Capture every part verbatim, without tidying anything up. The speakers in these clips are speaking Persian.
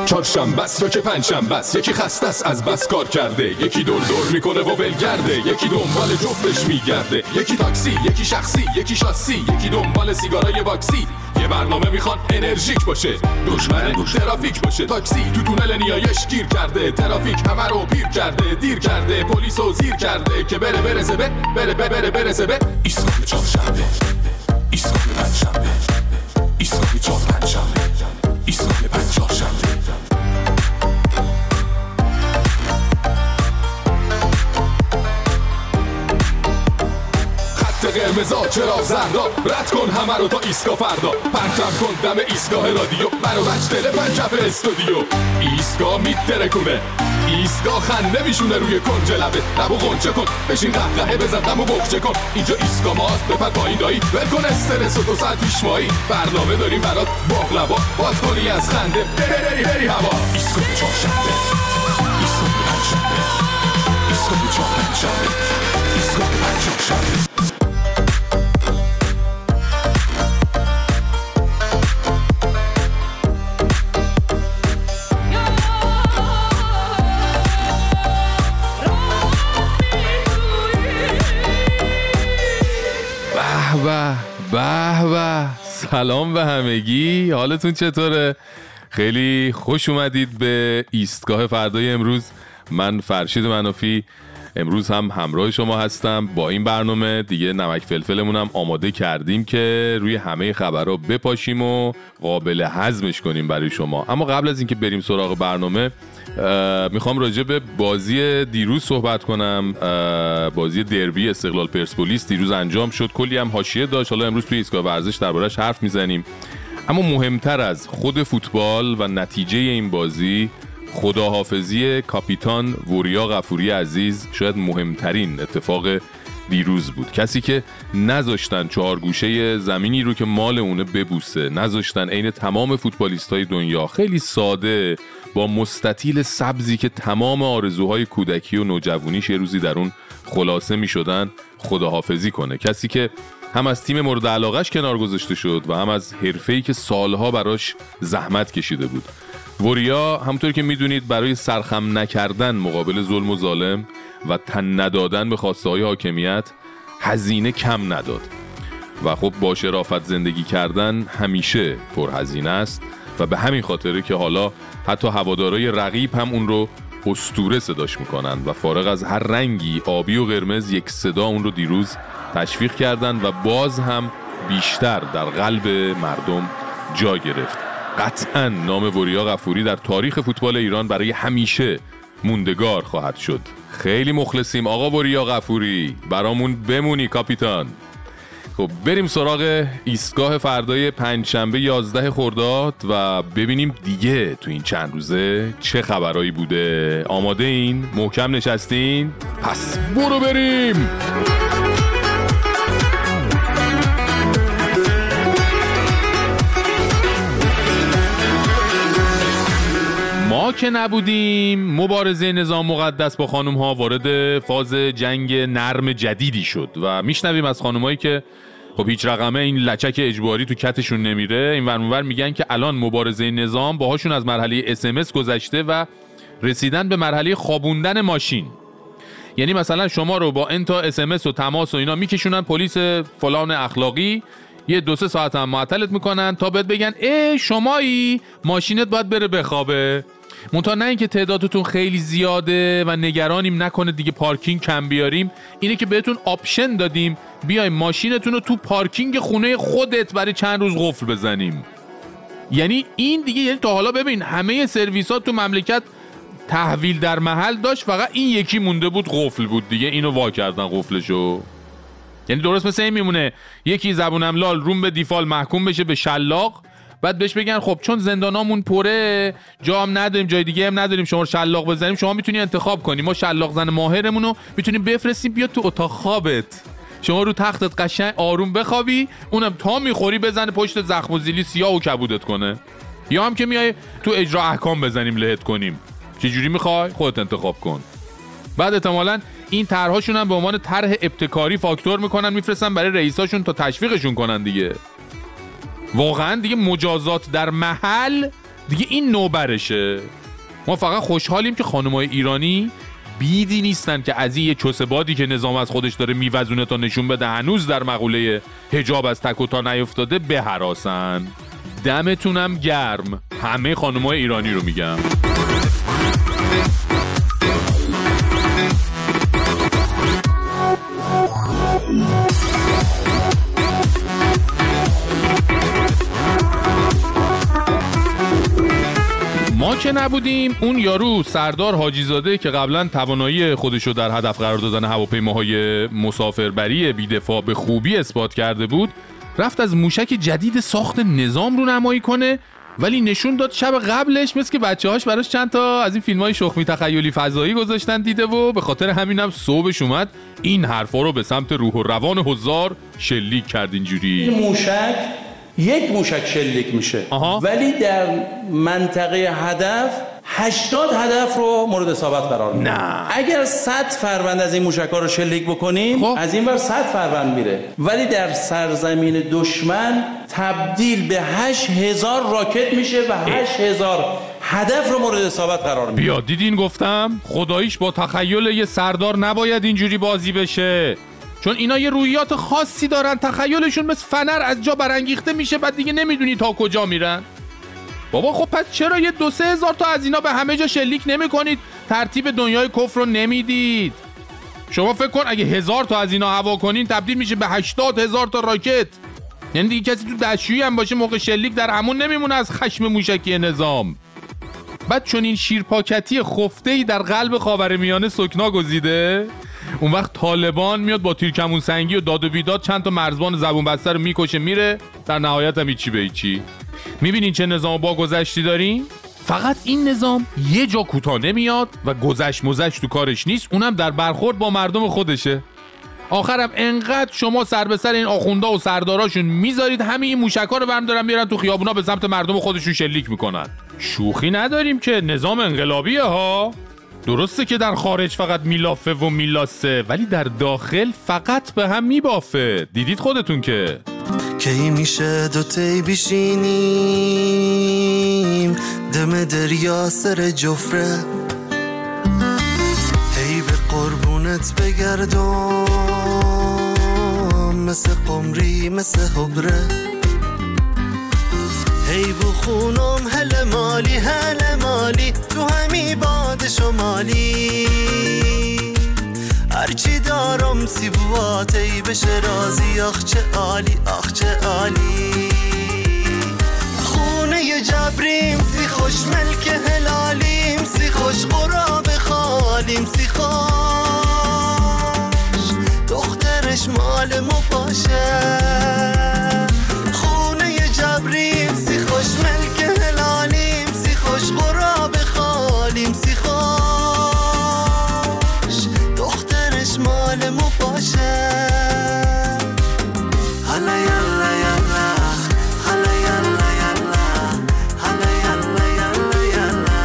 چهارشنبه است یا که پنجشنبه است، یکی خسته است از بس کار کرده، یکی دور دور میکنه و ولگرده، یکی دنبال جفتش میگرده، یکی تاکسی، یکی شخصی، یکی شاسی، یکی دنبال سیگارای باکسی. یه برنامه میخوان انرژیک باشه، دشمن ترافیک باشه. تاکسی تو تونل نیایش گیر کرده، ترافیک همه رو پیر کرده، دیر کرده، پلیسو زیر کرده که بره برسه به بره بره بره برسه به ایستگاه چهارشنبه، ایستگاه پنجشنبه، ایستگاه چهار پنجشنبه، ایستگاه پنج چهارشنبه. قرمزا چرا زردا، رد کن همه رو تا ایستگاه فردا، پرتم کن دم ایستگاه رادیو، منو بچ دل پنجف استودیو. ایستگاه میترکونه، ایستگاه خنده میشونه روی کنج لبه، لبو غنچه کن بشین قهقهه بزن دمو بخچه کن. اینجا ایستگاه ماست بپر پایین دایی، ول کن استرس و دو ساعت پیش مایی، برنامه داریم برات باقلوا، باز کنی از خنده بری بری هوا. ایستگاه چهارشنبه، ایستگاه پنجشنبه، ایستگاه چهار پنجشنبه، ایستگاه پنج چهارشنبه. به به به، سلام به همگی، حالتون چطوره؟ خیلی خوش اومدید به ایستگاه فردای امروز. من فرشید منافی امروز هم همراه شما هستم با این برنامه دیگه. نمک فلفلمون هم آماده کردیم که روی همه خبرها بپاشیم و قابل هضمش کنیم برای شما. اما قبل از اینکه بریم سراغ برنامه، میخوام راجع به بازی دیروز صحبت کنم. بازی دربی استقلال پرسپولیس دیروز انجام شد، کلی هم حاشیه داشت. حالا امروز توی ایستگاه ورزش دربارش حرف میزنیم. اما مهمتر از خود فوتبال و نتیجه این بازی، خداحافظی کاپیتان وریا غفوری عزیز شاید مهمترین اتفاق دیروز بود. کسی که نذاشتن چهار گوشه زمینی رو که مال اونه ببوسه، نذاشتن عین تمام فوتبالیستای دنیا خیلی ساده با مستطیل سبزی که تمام آرزوهای کودکی و نوجوانیش یه روزی در اون خلاصه می شدن خداحافظی کنه. کسی که هم از تیم مورد علاقهش کنار گذاشته شد و هم از حرفه‌ای که سالها براش زحمت کشیده بود. وریا همونطور که میدونید برای سرخم نکردن مقابل ظلم و ظالم و تن ندادن به خواسته های حاکمیت هزینه کم نداد و خب با شرافت زندگی کردن همیشه پرهزینه است و به همین خاطره که حالا حتی هوادارهای رقیب هم اون رو اسطوره صداش میکنن و فارغ از هر رنگی، آبی و قرمز، یک صدا اون رو دیروز تشویق کردن و باز هم بیشتر در قلب مردم جا گرفت. قطعاً نام وریا غفوری در تاریخ فوتبال ایران برای همیشه موندگار خواهد شد. خیلی مخلصیم آقا وریا غفوری، برامون بمونی کاپیتان. خب بریم سراغ ایستگاه فردای پنجشنبه یازده خرداد و ببینیم دیگه تو این چند روزه چه خبرایی بوده. آماده این؟ محکم نشستین؟ پس برو بریم. ما که نبودیم، مبارزه نظام مقدس با خانوم ها وارد فاز جنگ نرم جدیدی شد و میشنویم از خانوم هایی که خب هیچ رقمه این لچک اجباری تو کتشون نمیره، این ور اونور میگن که الان مبارزه نظام باهاشون از مرحله اس ام اس گذشته و رسیدن به مرحله خوابوندن ماشین. یعنی مثلا شما رو با انتا اس ام اس و تماس و اینا میکشونن پلیس فلان اخلاقی، یه دو سه ساعت هم معطلت میکنن تا بهت بگن ای شمایی ماشینت باید بره بخوابه. منتها نه اینکه تعدادتون خیلی زیاده و نگرانیم نکنه دیگه پارکینگ کم بیاریم، اینه که بهتون آپشن دادیم بیایم ماشینتون رو تو پارکینگ خونه خودت برای چند روز قفل بزنیم. یعنی این دیگه، یعنی تا حالا ببین همه سرویسات تو مملکت تحویل در محل داشت، فقط این یکی مونده بود قفل بود دیگه، اینو وا کردن قفلشو. یعنی درست مثل این میمونه یکی زبونم لال روم به دیفال محکوم بشه به شلاق، بعد بهش بگن خب چون زندانامون پره، جا هم نداریم، جای دیگه هم نداریم شما شلاق بزنیم، شما میتونی انتخاب کنی، ما شلاق زن ماهرمون رو میتونیم بفرستیم بیاد تو اتاق خوابت، شما رو تختت قشنگ آروم بخوابی، اونم تا میخوری بزنه پشت زخم و زیلی سیاه و کبودت کنه. یا هم که میای تو اجرا احکام بزنیم لهت کنیم، چه جوری میخوای خودت انتخاب کن. بعد احتمالاً این طرحشون هم به عنوان طرح ابتکاری فاکتور میکنن میفرستن برای رئیساشون تا تشویقشون کنن دیگه. واقعا دیگه مجازات در محل دیگه این نوبرشه. ما فقط خوشحالیم که خانم‌های ایرانی بیدی نیستن که از این یه چوسه بادی که نظام از خودش داره میوزونه تا نشون بده هنوز در مقوله حجاب از تک و تا نیفتاده بهراسن. دمتونم گرم، همه خانم‌های ایرانی رو میگم. ما که نبودیم، اون یارو سردار حاجی زاده که قبلا توانایی خودشو در هدف قرار دادن هواپیماهای مسافربری بی‌دفاع به خوبی اثبات کرده بود، رفت از موشک جدید ساخت نظام رو نمایی کنه، ولی نشون داد شب قبلش مثل که بچه‌هاش براش چند تا از این فیلم‌های شخمی تخیلی فضایی گذاشتن دیده و به خاطر همینم صبحش اومد این حرفا رو به سمت روح و روان حضار شلیک کرد. اینجوری این موشک یک موشک شلیک میشه آها. ولی در منطقه هدف هشتاد هدف رو مورد اصابت قرار میده. نه اگر صد فروند از این موشک‌ها رو شلیک بکنیم خب. از این ور صد فروند میره، ولی در سرزمین دشمن تبدیل به هشت هزار راکت میشه و هشت هزار هدف رو مورد اصابت قرار میده. بیا دیدین گفتم خداییش با تخیل یه سردار نباید اینجوری بازی بشه، چون اینا یه روحیات خاصی دارن، تخیلشون مثل فنر از جا برانگیخته میشه، بعد دیگه نمیدونی تا کجا میرن. بابا خب پس چرا یه دو سه هزار تا از اینا به همه جا شلیک نمی کنید؟ ترتیب دنیای کفر رو نمیدید. شما فکر کن اگه هزار تا از اینا هوا کنین تبدیل میشه به هشتاد هزار تا راکت. یعنی دیگه کسی تو دستشویی هم باشه موقع شلیک در همون نمیمونه از خشم موشکی نظام. بعد چون این شیرپاکتی خفته‌ای در قلب خاورمیانه سکنا گزیده، اون وقت طالبان میاد با تیرکمون سنگی و داد و بیداد چند تا مرزبان زبون بسته رو میکشه میره، در نهایت هم هیچی به هیچی. میبینین چه نظام با گذشتی دارین؟ فقط این نظام یه جا کوتاه نمیاد و گذشت مزشت تو کارش نیست، اونم در برخورد با مردم خودشه. آخرم انقدر شما سر به سر این آخوندا و سرداراشون میذارید همین این موشکا رو برم دارن میرن تو خیابونا به سمت مردم خودشون شلیک میکنن. شوخی نداریم که نظام انقلابیه ها. درسته که در خارج فقط میلافه و میلاسه، ولی در داخل فقط به هم میبافه. دیدید خودتون که کی میشه دوتی بشینیم دم دریا سر جفره، هی به قربونت بگردم مثل قمری مثل حبره، هی بخونم هل مالی هل مالی تو همی باد شمالی، هرچی دارم سی بواتی بشه رازی، آخ چه عالی آخ چه عالی، خونه ی جبریم سی خوش ملک هلالیم، سی خوش قراب خالیم، سی خوش دخترش مال مو باشه، خونه ی جبریم سی خوش ملک هلالیم، سی خوش قراب خالیم، سی خوش مال مو باشه. حالا یالا یالا حالا یالا یالا حالا یالا یالا یالا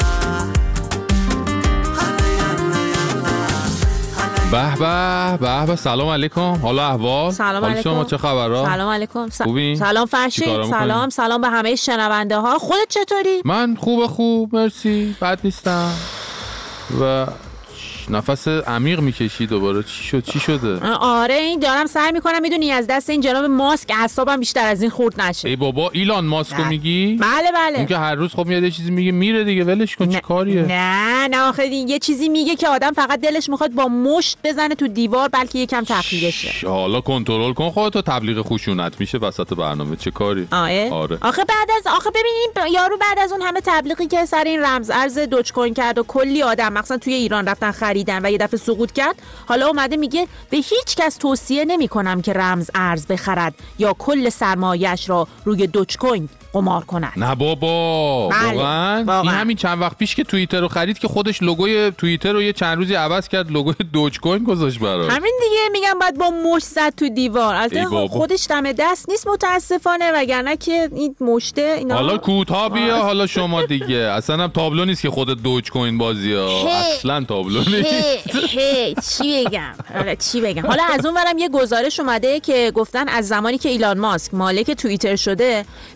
حالا یالا یالا. به به به به. سلام علیکم. حالا احوال؟ سلام علیکم. شما چه خبرها؟ سلام علیکم. س... خوبی؟ سلام فرشید. سلام سلام به همه شنونده ها. خودت چطوری؟ من خوب خوب مرسی، بد نیستم. و نفس عمیق میکشی دوباره. چی شد؟ چی شده؟ آره این دارم سعی میکنم میدونی از دست این جناب ماسک اعصابم بیشتر از این خورد نشه. ای بابا ایلان ماسکو میگی؟ بله بله. اون که هر روز خب میاد یه چیزی میگه میره دیگه، ولش کن. چه کاریه؟ نه نه آخه یه چیزی میگه که آدم فقط دلش میخواد با مشت بزنه تو دیوار بلکه یکم تخلیه شه. حالا کنترل کن خودتو، تبلیغ خشونت میشه وسط برنامه. چه کاری؟ آره. آره. آخه بعد از آخه ببینین یارو بعد از اون همه تبلیغی که سر این رمز ارز دوج کوین کرد و کلی آدم مثلا توی ایران رفتن خریدن و یه دفعه سقوط کرد، حالا اومده میگه به هیچ کس توصیه نمی‌کنم که رمز ارز بخرد یا کل سرمایه‌اش را روی دوج کوین قمار کند. نه بابا واقعا. این همین چند وقت پیش که توییتر رو خرید که خودش لوگوی توییتر رو یه چند روزی عوض کرد، لوگوی دوج کوین گذاشت براش. همین دیگه میگم بعد با مشت زد تو دیوار. البته خودش دم دست نیست متاسفانه، وگرنه که این مشته اینا. حالا کوتاه بیا حالا شما دیگه. اصلا هم تابلو نیست که خودت دوج کوین بازی ها. اصلا تابلو نیست. چی بگم؟ حالا چی بگم؟ حالا از اون ورم یه گزارش اومده که گفتن از زمانی که ایلان ماسک مالک توییتر شده به هشتاد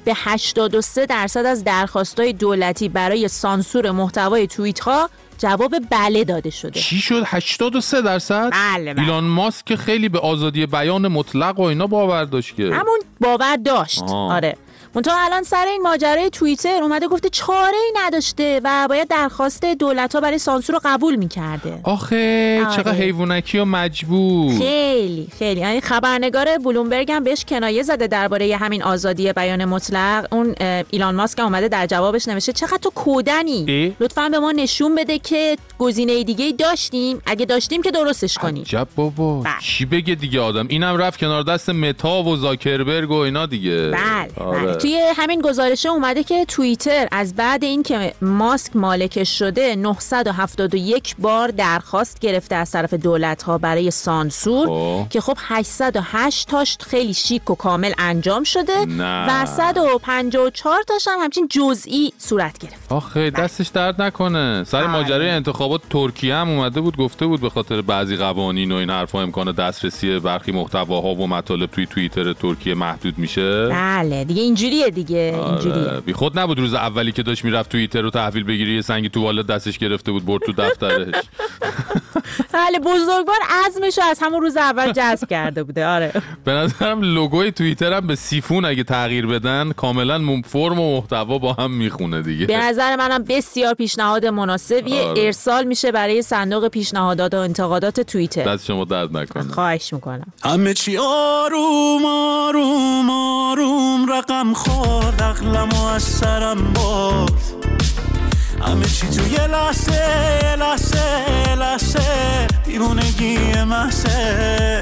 هشتاد و سه درصد از درخواست‌های دولتی برای سانسور محتوای توییت‌ها جواب بله داده شده. چی شد؟ هشتاد و سه درصد؟ بله بله. ایلان ماسک که خیلی به آزادی بیان مطلق و اینا باور داشت که. همون باور داشت. آه. آره. منتها الان سر این ماجرای توییتر اومده گفته چاره‌ای نداشته و باید درخواست دولت‌ها برای سانسور رو قبول می‌کرده. آخه آره. چقدر حیوانکی و مجبور. خیلی خیلی. یعنی خبرنگار بلومبرگ هم بهش کنایه زده درباره همین آزادی بیان مطلق. اون ایلان ماسک اومده در جوابش نوشته چقدر تو کودنی. لطفاً به ما نشون بده که گزینه دیگه‌ای داشتیم، اگه داشتیم که درستش کنیم. عجب بابا. بله. چی بگه دیگه آدم؟ اینم رفت کنار دست متا و زاکربرگ و اینا دیگه. بله. آره. بله. توی همین گزارشه اومده که توییتر از بعد این که ماسک مالکش شده نهصد و هفتاد و یک بار درخواست گرفته از طرف دولت‌ها برای سانسور آه. که خب هشتصد و هشت تاش خیلی شیک و کامل انجام شده نه. و صد و پنجاه و چهار تاش هم همچین جزئی صورت گرفت. آخه دستش درد نکنه. سر آه. ماجرای انتخابات ترکیه هم اومده بود گفته بود به خاطر بعضی قوانین و این حرفا امکان دسترسی برخی محتواها و مطالب توی توییتر ترکیه محدود میشه. بله دیگه اینجوریه دیگه. اینجوریه. بی خود نبود روز اولی که داشت میرفت توییتر رو تحویل بگیری یه سنگی تو والت دستش گرفته بود برد تو دفترش. بله بزرگوار عزمشو از همون روز اول جذب کرده بوده. آره به نظرم لوگوی توییتر هم به سیفون اگه تغییر بدن کاملا فرم و محتوا با هم میخونه دیگه. به نظر منم بسیار پیشنهاد مناسبیه. آره. ارسال میشه برای صندوق پیشنهادات و انتقادات توییتر. دست شما درد نکنه. خواهش میکنم. همه چی آروم آروم آروم رقم خورد عقلمو از سرم برد همه چی توی لحظه لحظه لحظه دیوونگی محضه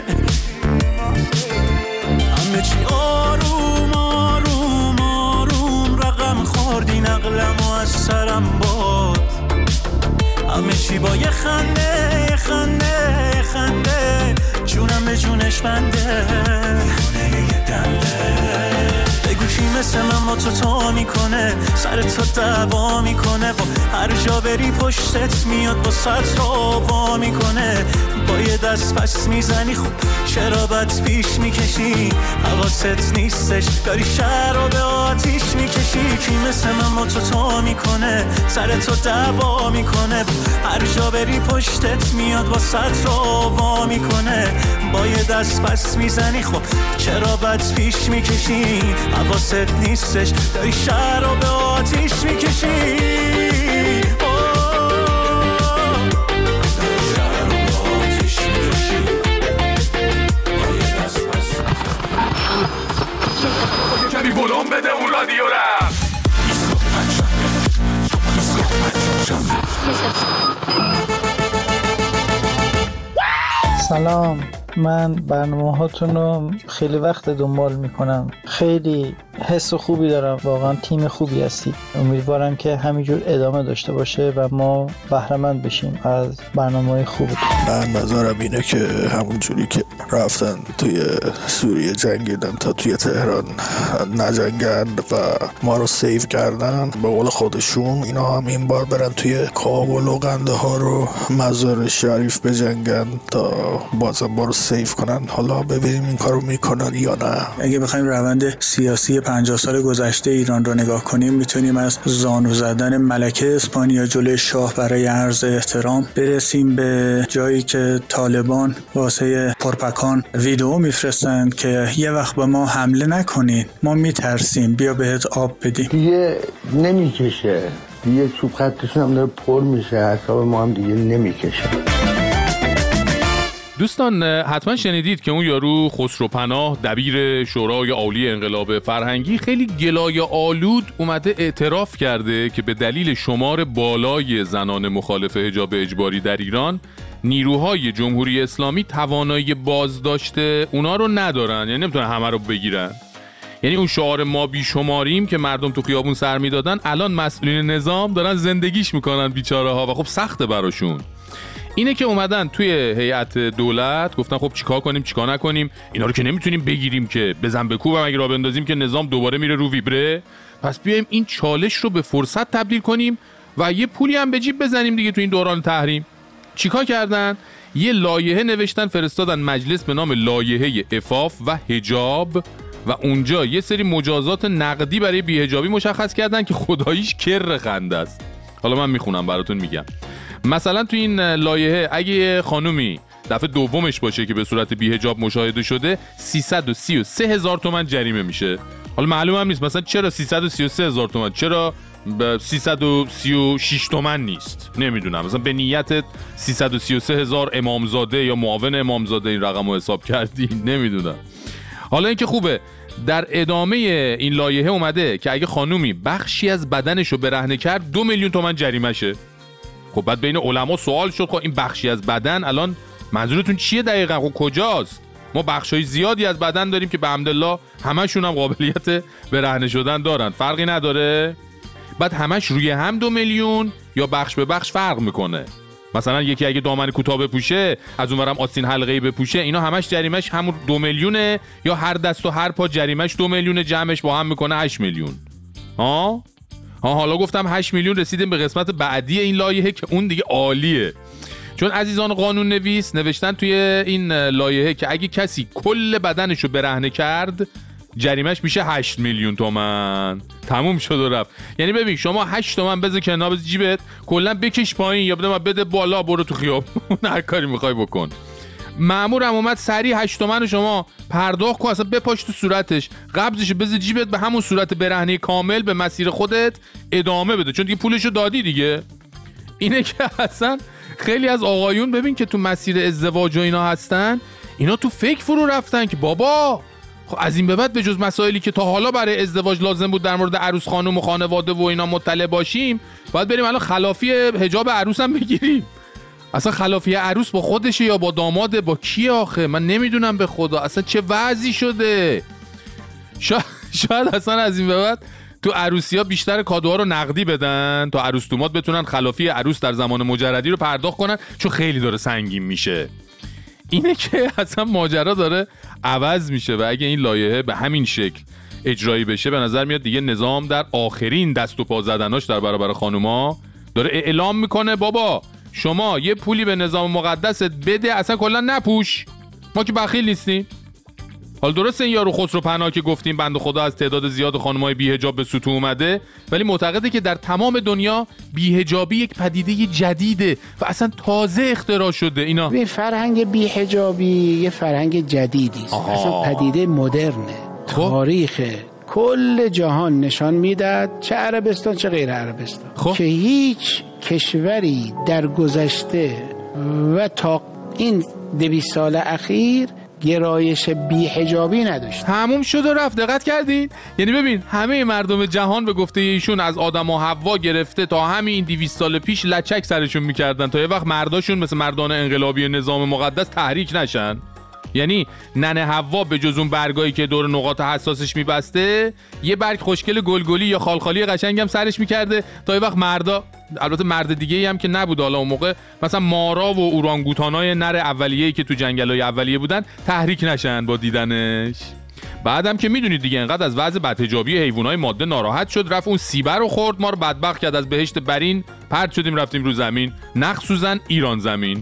همه چی آروم آروم آروم رقم خورد این عقلمو از سرم برد همه چی با یه خنده یه خنده یه خنده جونم به جونش بنده یه دنده بگوشی مثل من با تو تو میکنه سر تو دعوا میکنه با هر جا بری پشتت میاد با ست رو با میکنه با یه دست پس میزنی خب چرا بد پیش میکشی حواست نیستش داری شهر رو به آتیش میکشی کی مثل من با تو تو میکنه سر تو دعوا میکنه با هر جا بری پشتت میاد با ست رو با میکنه با یه دست پس میزنی خب چرا بد پیش میکشی حواست نیستش داری شهر رو به آتیش میکشی کمی بلوم بده اون رادیو رفت سلام من برنامه هاتون رو خیلی وقت دنبال میکنم خیلی حس خوبی دارم واقعا تیم خوبی هستی امیدوارم که همینجور ادامه داشته باشه و ما بهره‌مند بشیم از برنامه‌های خوبتون من نظرم اینه که همونجوری که رفتن توی سوریه جنگیدن تا توی تهران نجنگن و ما رو سیو کردن به قول خودشون اینا هم این بار برن توی کابل و قندهار رو مزار شریف بجنگن تا بازم ما رو سیو کنن حالا ببینیم این کارو میکنن یا نه اگه بخوایم روند سیاسی پنجاه سال گذشته ایران رو نگاه کنیم میتونیم از زانو زدن ملکه اسپانیا جلوی شاه برای عرض احترام برسیم به جایی که طالبان واسه پرپکان ویدیو میفرستند که یه وقت به ما حمله نکنین ما میترسیم بیا بهت آب بدیم دیگه نمیکشه دیگه چوب خطشون هم داره پر میشه حساب ما هم دیگه نمیکشه دوستان حتما شنیدید که اون یارو خسروپناه دبیر شورای عالی انقلاب فرهنگی خیلی گلای آلود اومده اعتراف کرده که به دلیل شمار بالای زنان مخالف حجاب اجباری در ایران نیروهای جمهوری اسلامی توانایی بازداشت اونا رو ندارن یعنی نمیتونن همه رو بگیرن یعنی اون شعار ما بیشماریم که مردم تو خیابون سر میدادن الان مسئولین نظام دارن زندگیش میکنن بیچاره ها و خب سخته براشون اینه که اومدن توی هیئت دولت گفتن خب چیکار کنیم چیکار نکنیم اینا رو که نمیتونیم بگیریم که بزن بکوب اگه را بندازیم که نظام دوباره میره رو ویبره پس بیایم این چالش رو به فرصت تبدیل کنیم و یه پولی هم به جیب بزنیم دیگه تو این دوران تحریم چیکار کردن یه لایحه نوشتن فرستادن مجلس به نام لایحه عفاف و حجاب و اونجا یه سری مجازات نقدی برای بی‌حجابی مشخص کردن که خداییش کر خنده است. حالا من میخونم براتون میگم. مثلا تو این لایحه اگه خانومی دفعه دومش باشه که به صورت بی‌حجاب مشاهده شده سیصد و سی و سه هزار تومان جریمه میشه. حالا معلوم هم نیست مثلا چرا سیصد و سی و سه هزار تومان، چرا سیصد و سی و شش تومان نیست، نمیدونم. مثلا به نیتت سیصد و سی و سه هزار امامزاده یا معاون امامزاده این رقم رو حساب کردی، نمیدونم. حالا این که خوبه در ادامه این لایحه اومده که اگه خانومی بخشی از بدنش رو برهنه کرد دو میلیون تومان جریمه شه. خب بعد بین علما سوال شد خب این بخشی از بدن الان منظورتون چیه دقیقاً؟ خب کجاست؟ ما بخشای زیادی از بدن داریم که به حمدالله همشون هم قابلیت برهنه شدن دارن، فرقی نداره. بعد همش روی هم دو میلیون یا بخش به بخش فرق میکنه. مثلا یکی اگه دامن کوتاه بپوشه از اونورم آستین حلقه‌ای بپوشه اینا همش جریمش همون دو میلیونه، یا هر دست و هر پا جریمش دو میلیونه، جمعش با هم میکنه هشت میلیون. ها ها حالا گفتم هشت میلیون، رسیدیم به قسمت بعدی این لایحه که اون دیگه عالیه. چون عزیزان قانون نویس نوشتن توی این لایحه که اگه کسی کل بدنشو برهنه کرد جریمش میشه هشت میلیون تومان. تموم شد و رفت. یعنی ببین شما هشت تومن بذار کنار بذار جیبت، کلا بکش پایین یا بده بده بالا، برو تو خیابون هر کاری میخوای بکن. مأمورم اومد سریع هشت تومن رو شما پرداخت کن، اصلا بپاش تو صورتش، قبضش بذار جیبت، به همون صورت برهنه کامل به مسیر خودت ادامه بده، چون دیگه پولشو دادی دیگه. اینه که اصلا خیلی از آقایون ببین که تو مسیر ازدواج و اینا هستن، اینا تو فکر فرو رفتن که بابا خب از این به بعد به جز مسائلی که تا حالا برای ازدواج لازم بود در مورد عروس خانم و خانواده و اینا مطلع باشیم، باید بریم الان خلافی حجاب عروس هم بگیریم. اصلا خلافی عروس با خودشه یا با داماده، با کی آخه؟ من نمیدونم به خدا اصلا چه وضعی شده. شاید, شاید اصلا از این به بعد تو عروسی ها بیشتر کادوها رو نقدی بدن تا عروس دومات بتونن خلافی عروس در زمان مجردی رو پرداخت کنن، چون خیلی داره سنگین میشه. اینه که اصلا ماجرا داره عوض میشه و اگه این لایحه به همین شکل اجرایی بشه به نظر میاد دیگه نظام در آخرین دست و پا زدناش در برابر خانوما داره اعلام میکنه بابا شما یه پولی به نظام مقدست بده، اصلا کلا نپوش، ما که بخیل نیستیم. حالا درسته این یارو خسرو پناه که گفتیم بنده خدا از تعداد زیاد خانمای بی‌حجاب به سطوح اومده، ولی معتقده که در تمام دنیا بی‌حجابی یک پدیده جدیده و اصلا تازه اختراع شده. اینا این فرهنگ بی‌حجابی یه فرهنگ جدیدی است، اصلا پدیده مدرنه. تاریخ کل جهان نشان میداد، چه عربستان چه غیر عربستان، خواه. که هیچ کشوری در گذشته و تا این دویست سال اخیر گرایش بی‌حجابی نداشت. تموم شد و رفت. دقت کردین؟ یعنی ببین همه مردم جهان به گفته ایشون از آدم و حوا گرفته تا همین دویست سال پیش لچک سرشون میکردن تا یه وقت مرداشون مثل مردان انقلابی نظام مقدس تحریک نشن. یعنی ننه حوا به جز اون برگایی که دور نقاط حساسش میبسته یه برگ خوشگل گلگلی یا خالخالی قشنگم سرش میکرده تا یه وقت مردا، البته مرد دیگه هم که نبود حالا اون موقع، مثلا مارا و اورانگوتانای نر اولیه‌ای که تو جنگل‌های اولیه بودن تحریک نشن با دیدنش. بعدم که میدونید دیگه انقدر از وضع بدحجابی حیوانای ماده ناراحت شد، رفت اون سیبه رو خورد، ما رو بدبخت کرد، از بهشت برین پرت شدیم رفتیم رو زمین، مخصوصا ایران زمین.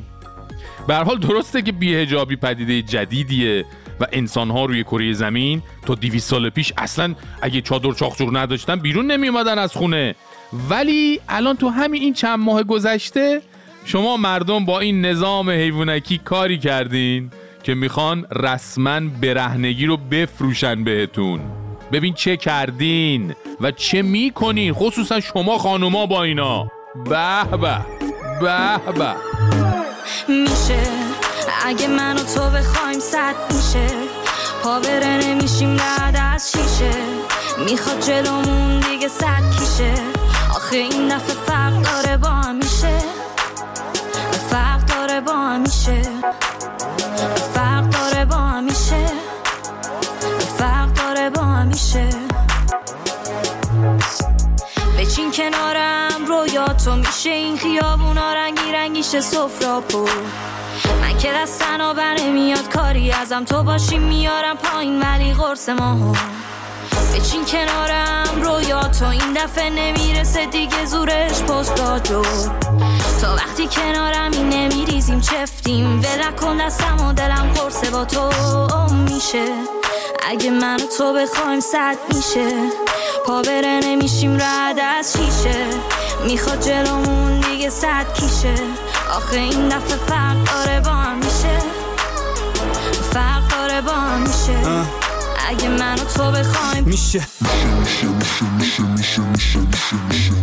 به هر حال درسته که بی‌حجابی پدیده جدیدیه و انسان‌ها روی کره زمین تا دویست سال پیش اصلا اگه چادر چاقچور نداشتن بیرون نمی اومدن از خونه، ولی الان تو همین این چند ماه گذشته شما مردم با این نظام حیوانکی کاری کردین که میخوان رسما برهنگی رو بفروشن بهتون. ببین چه کردین و چه میکنین، خصوصا شما خانوما با اینا. به به به به. میشه اگه من و تو بخوایم صد میشه، پا بره نمیشیم رد از شیشه، میخواد جلومون دیگه صد کیشه، آخه این دفعه فرق داره با همیشه، فرق داره با همیشه، فرق داره با همیشه، فرق داره با همیشه. بچین کنارم رویاتو میشه این خیابونا رنگی رنگیشه سفره پر، من که دستنو بر نمیاد کاری ازم تو باشی میارم پایین ولی قرص ماها. بچین کنارم رویاتو این دفعه نمیرسه دیگه زورش پست راجو، تا وقتی کنارم این نمیریزیم چفتیم، ولکن دستم و دلم قرصه با تو میشه اگه من و تو بخوایم صد میشه، پا بره نمیشیم رد از شیشه، میخواد جلومون دیگه صد کیشه، آخه این دفعه فرق داره با هم میشه، فرق داره با هم میشه، اگه من و تو بخوایم میشه میشه میشه میشه میشه میشه میشه میشه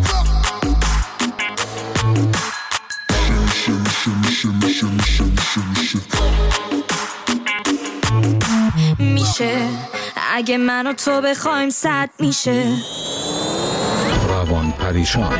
میشه اگه من و تو بخوایم صد میشه. روان پریشان.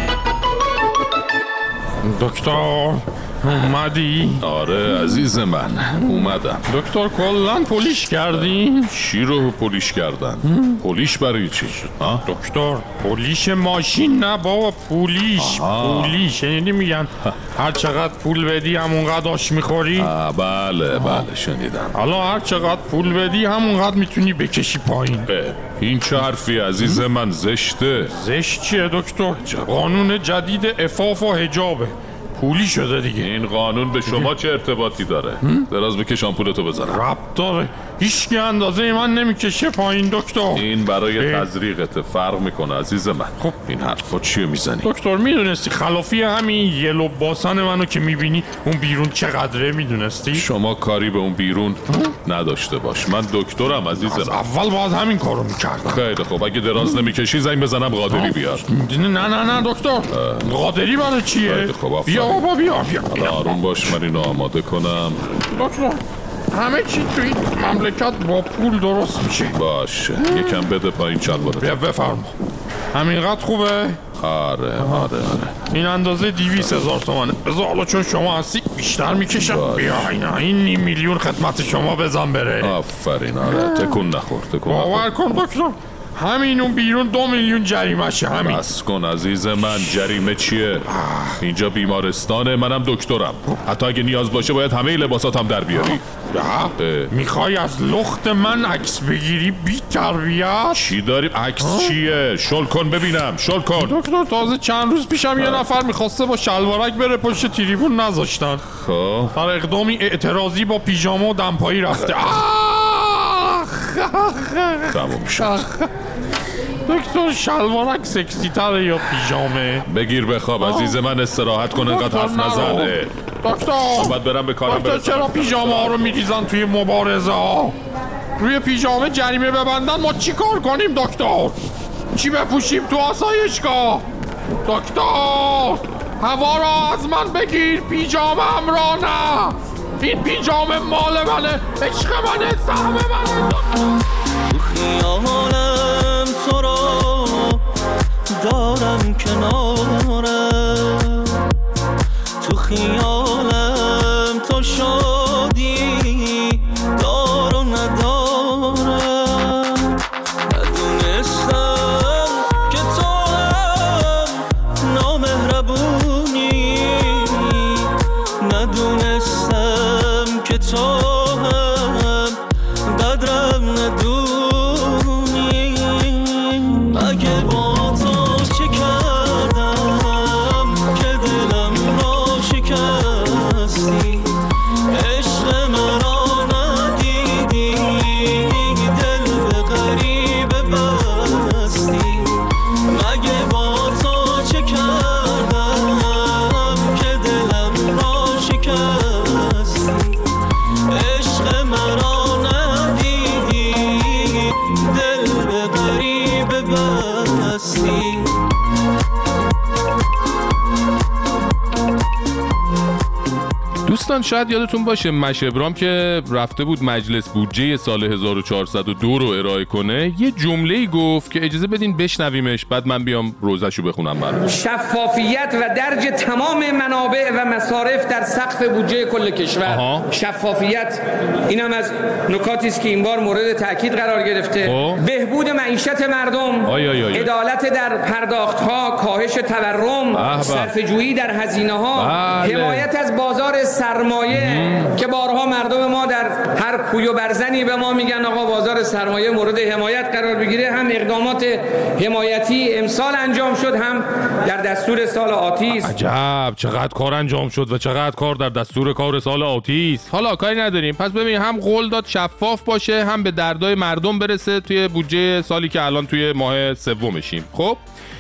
دکتر اومدی؟ آره عزیز من اومدم. دکتر کلن پولیش کردی؟ چی رو پولیش کردن؟ پولیش برای چی؟ ها؟ دکتر پولیش ماشین نه بابا، پولیش. آها. پولیش یعنی میگن هر چقدر پول بدی همونقدر آش میخوری؟ بله بله شنیدم. حالا هر چقدر پول بدی همونقدر میتونی بکشی پایین. این چه حرفی عزیز من؟ زشته. زشت چیه دکتر؟ قانون جدید عفاف و حجابه، پولی شده دیگه. این قانون به شما چه ارتباطی داره؟ دراز بکش آمپولتو بزنم. ربط داره، هیچکی اندازه من نمیکشه پایین دکتر. این برای تزریقت فرق میکنه عزیز من. خب این حرفا چیه میزنی؟ دکتر میدونستی خلافی همین یه لباسن منو که میبینی اون بیرون چقدره میدونستی؟ شما کاری به اون بیرون نداشته باش، من دکترم عزیز من. اول باید همین کارو میکردم. خیلی خب اگه دراز نمیکشی زنگ بزنم قادری بیار. نه نه نه دکتر، قادری برای چیه؟ خیلی خب بیا بابا بیا بیا. آروم باش من اینو آماده کنم. دکتر همه چی تو این مملکت با پول درست میشه. باشه یکم بده پایین چلوارت. بیا بفرما. همینقدر خوبه؟ آره آره آره. این اندازه دیویس هزار تومنه. بذار حالا چون شما هستی بیشتر میکشم. بیا اینا این نیم میلیون خدمت شما بزن بره. آفرین. آره تکون نخور تکون نخور. باور کن دکتر همین اون بیرون دو میلیون جریمه شه. همین. بس کن عزیز من، جریمه چیه؟ اینجا بیمارستانه، منم دکترم. حتی اگه نیاز باشه باید همه لباساتم در بیاری. میخوای از لخت من عکس بگیری بی تربیت؟ چی داریم؟ عکس چیه؟ شل کن ببینم، شل کن. دکتر تازه چند روز پیشم یه نفر میخواسته با شلوارک بره پشت تریبون نذاشتن. خب در اقدامی اعتراضی با پیژامه و دمپایی رفته. تموم شد. دکتر شلوارک سکسی تره یا پیژامه؟ بگیر بخواب عزیز من، استراحت کن، انقدر حرف نزنه. دکتر باید برم به کارم برسم. چرا پیژامه ها رو میریزن توی مبارزه ها؟ روی پیژامه جریمه ببندن، ما چی کار کنیم دکتر؟ چی بپوشیم تو آسایشگاه؟ دکتر هوا را از من بگیر، پیژامه هم را نه. این پیژامه مال منه، عشق منه، سهم منه. تو خیالم تو را دارم کنارم، تو خیالم تو شادی دار و ندارم، ندونستم که تو هم نامهربونی، ندونستم که تو هم قدرم ندونی، اگه با تو چه کردم که دلم را شکستی، عشق مرا ندیدی، دل به غریبه بستی، مگه با تو چه کردم که دلم را شکستی، عشق مرا ندیدی، دل به غریبه بستی. دوستان شاید یادتون باشه مش ابرام که رفته بود مجلس بودجه سال هزار و چهارصد و دو رو ارائه کنه، یه جمله‌ای گفت که اجازه بدین بشنویمش، بعد من بیام روزشو بخونم برام. شفافیت و درج تمام منابع و مصارف در سقف بودجه کل کشور. آها. شفافیت اینم از نکاتی است که این بار مورد تاکید قرار گرفته. آه. بهبود معیشت مردم، آی آی آی. عدالت در پرداخت‌ها، کاهش تورم، صرفه‌جویی در هزینه‌ها، حمایت از بازار سرمایه مم. که بارها مردم ما در هر کوی و برزنی به ما میگن آقا بازار سرمایه مورد حمایت قرار بگیره، هم اقدامات حمایتی امسال انجام شد هم در دستور سال آتی است. عجب چقدر کار انجام شد و چقدر کار در دستور کار سال آتی است. حالا کاری نداریم. پس ببین هم قول داد شفاف باشه، هم به دردای مردم برسه توی بودجه سالی که الان توی ماه سومشیم. خب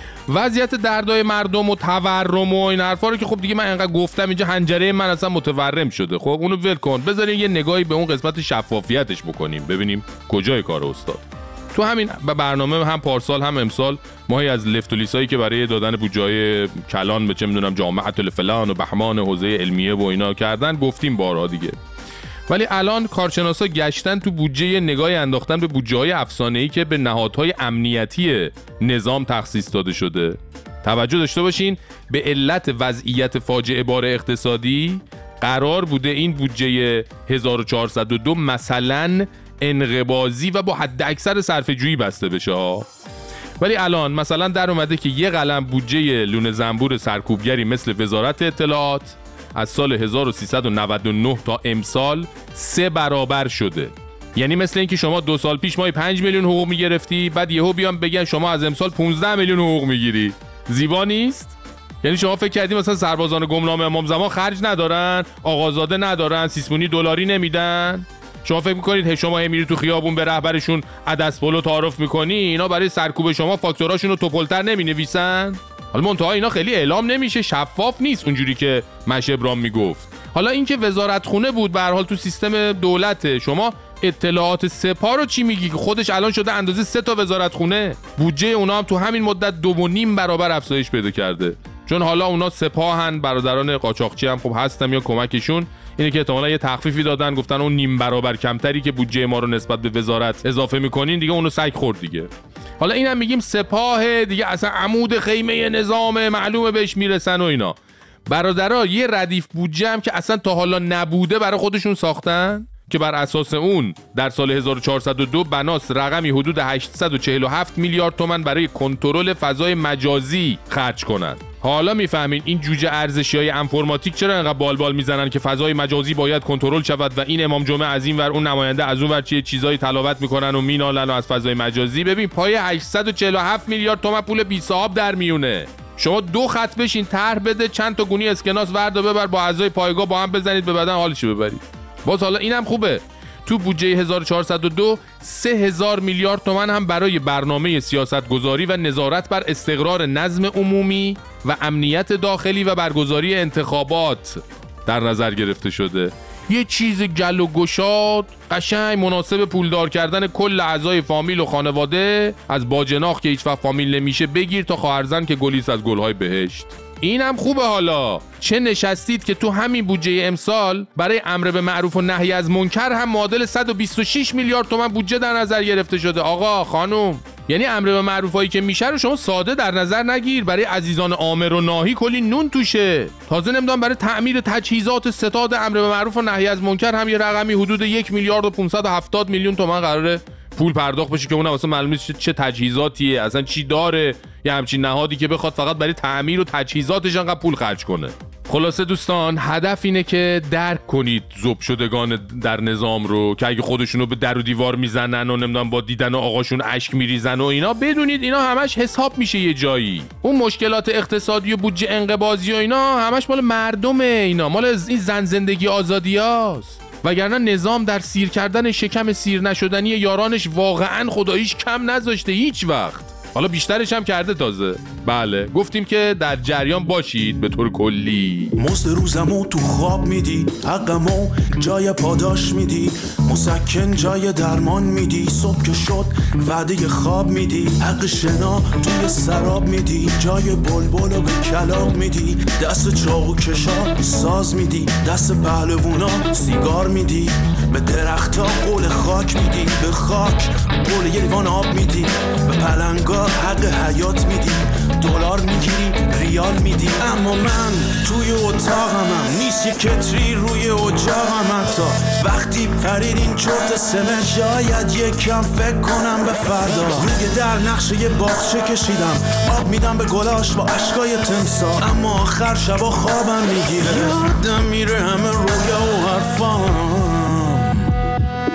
وضعیت دردای مردم و تورم و این حرفا رو که خب دیگه من انقدر گفتم اینجا حنجره من اصلا متورم شده. خب اونو ول کن، بذارین یه نگاهی به اون قسمت شفافیتش بکنیم ببینیم کجای کار استاد. تو همین برنامه هم پارسال هم امسال ماهی از لفت و لیسایی که برای دادن بودجه‌های کلان به چه میدونم جامعه الفلان و بهمان حوزه علمیه و اینا کردن گفتیم بارها دیگه. ولی الان کارشناسا گشتن تو بودجه نگاهی انداختن به بودجه‌های افسانه‌ای که به نهادهای امنیتی نظام تخصیص داده شده. توجه داشته باشین به علت وضعیت فاجعه بار اقتصادی قرار بوده این بودجه هزار و چهارصد و دو مثلا انقباضی و با حد اکثر صرفه جویی بسته بشه. ولی الان مثلا در اومده که یه قلم بودجه لونه زنبور سرکوبگری مثل وزارت اطلاعات از سال هزار و سیصد و نود و نه تا امسال سه برابر شده. یعنی مثل اینکه شما دو سال پیش ماهی پنج میلیون حقوق میگرفتی، بعد یهو بیان بگن شما از امسال پانزده میلیون حقوق میگیری. زیبا نیست؟ یعنی شما فکر کردی مثلا سربازان گمنام امام زمان خرج ندارن، آقازاده ندارن، سیسمونی دلاری نمیدن؟ شما فکر میکنید شما هی میری تو خیابون به رهبرشون عدس پلو تعارف میکنی، اینا برای سرکوب شما فاکتوراشون رو توپلتر نمینویسن؟ حالا منتها اینا خیلی اعلام نمیشه، شفاف نیست اونجوری که مشه ابراهیم میگفت. حالا اینکه وزارت خونه بود به هر حال تو سیستم دولت، شما اطلاعات سپاه رو چی میگی که خودش الان شده اندازه سه تا وزارت خونه؟ بودجه اونا هم تو همین مدت دو و نیم برابر افزایش پیدا کرده، چون حالا اونا سپاهن، برادران قاچاقچی هم خب هستن یا کمکشون اینه که احتمالاً یه تخفیفی دادن، گفتن اون نیم برابر کمتری که بودجه ما رو نسبت به وزارت اضافه میکنین دیگه اونو سگ خورد دیگه. حالا اینم میگیم سپاه دیگه اصلا عمود خیمه نظام، معلومه بهش میرسن و اینا. برادرها یه ردیف بودجه هم که اصلا تا حالا نبوده برای خودشون ساختن که بر اساس اون در سال هزار و چهارصد و دو بناس رقمی حدود هشتصد و چهل و هفت میلیارد تومان برای کنترل فضای مجازی خرج کنن. حالا میفهمین این جوجه ارزشیای انفرماتیک چرا انقدر بالبال میزنن که فضای مجازی باید کنترل شود و این امام جمعه از این ور اون نماینده از اون ور چیه چیزایی تلاوت میکنن و مینالن از فضای مجازی. ببین پای هشتصد و چهل و هفت میلیارد تومان پول بی صاحب در میونه. شما دو خط بشین طرح بده، چند تا گونی اسکناس وردا ببر، با اعضای پایگاه با هم بزنید به بدن حالشو ببرید. باز حالا اینم خوبه، تو بودجه هزار و چهارصد و دو سه هزار میلیارد تومان هم برای برنامه سیاستگذاری و نظارت بر استقرار نظم عمومی و امنیت داخلی و برگزاری انتخابات در نظر گرفته شده. یه چیز گل و گشاد قشنگ مناسب پولدار کردن کل اعضای فامیل و خانواده، از باجناق که هیچ وقت فامیل نمیشه بگیر تا خواهرزن که گلیست از گلهای بهشت. اینم خوبه. حالا چه نشستید که تو همین بودجه امسال برای امر به معروف و نهی از منکر هم معادل صد و بیست و شش میلیارد تومان بودجه در نظر گرفته شده. آقا خانم، یعنی امر به معروفایی که میشه رو شما ساده در نظر نگیر، برای عزیزان آمر و ناهی کلی نون توشه. تازه نمیدونم برای تعمیر تجهیزات ستاد امر به معروف و نهی از منکر هم یه رقمی حدود یک میلیارد و پانصد و هفتاد میلیون تومان قراره پول پرداخت بشه که اونم اصلا معلوم نیست چه تجهیزاتیه، اصلا چی داره، یه همچین نهادی که بخواد فقط برای تعمیر و تجهیزاتش انقدر پول خرج کنه. خلاصه دوستان، هدف اینه که درک کنید ذوب شدگان در نظام رو که اگه خودشونو به در و دیوار میزنن و نمیدونم با دیدن آقاشون اشک میریزن و اینا، بدونید اینا همش حساب میشه یه جایی. اون مشکلات اقتصادی و بودجه انقباضی و اینا همش مال مردمه، اینا مال این زن زندگی آزادیاست. وگرنه نظام در سیر کردن شکم سیر نشدنی یارانش واقعا خداییش کم نذاشته هیچ وقت. حالا بیشترش هم کرده تازه. بله گفتیم که در جریان باشید به طور کلی. مزد روزمو تو خواب میدی، حقمو جای پاداش میدی، مسکن جای درمان میدی، صبح که شد وعده خواب میدی، حق شنا توی سراب میدی، جای بلبلو به کلاب میدی، دست چاقو کشا ساز میدی، دست پهلوونا سیگار میدی، به درختا قول خاک میدی، به خاک قول یه لیوان آب میدی، به پلنگا حق حیات میدی، دلار میگیری ریال میدی. اما من توی اتاقمم نیست یه کتری روی اجاقم، حتی وقتی پرید این چرت سمه شاید یکم فکر کنم به فردا. میگه در نقشه یه باغچه کشیدم، آب میدم به گلاش با اشکای تمسا، اما آخر شبا خوابم میگیره، یادم میره همه رویا و حرفام.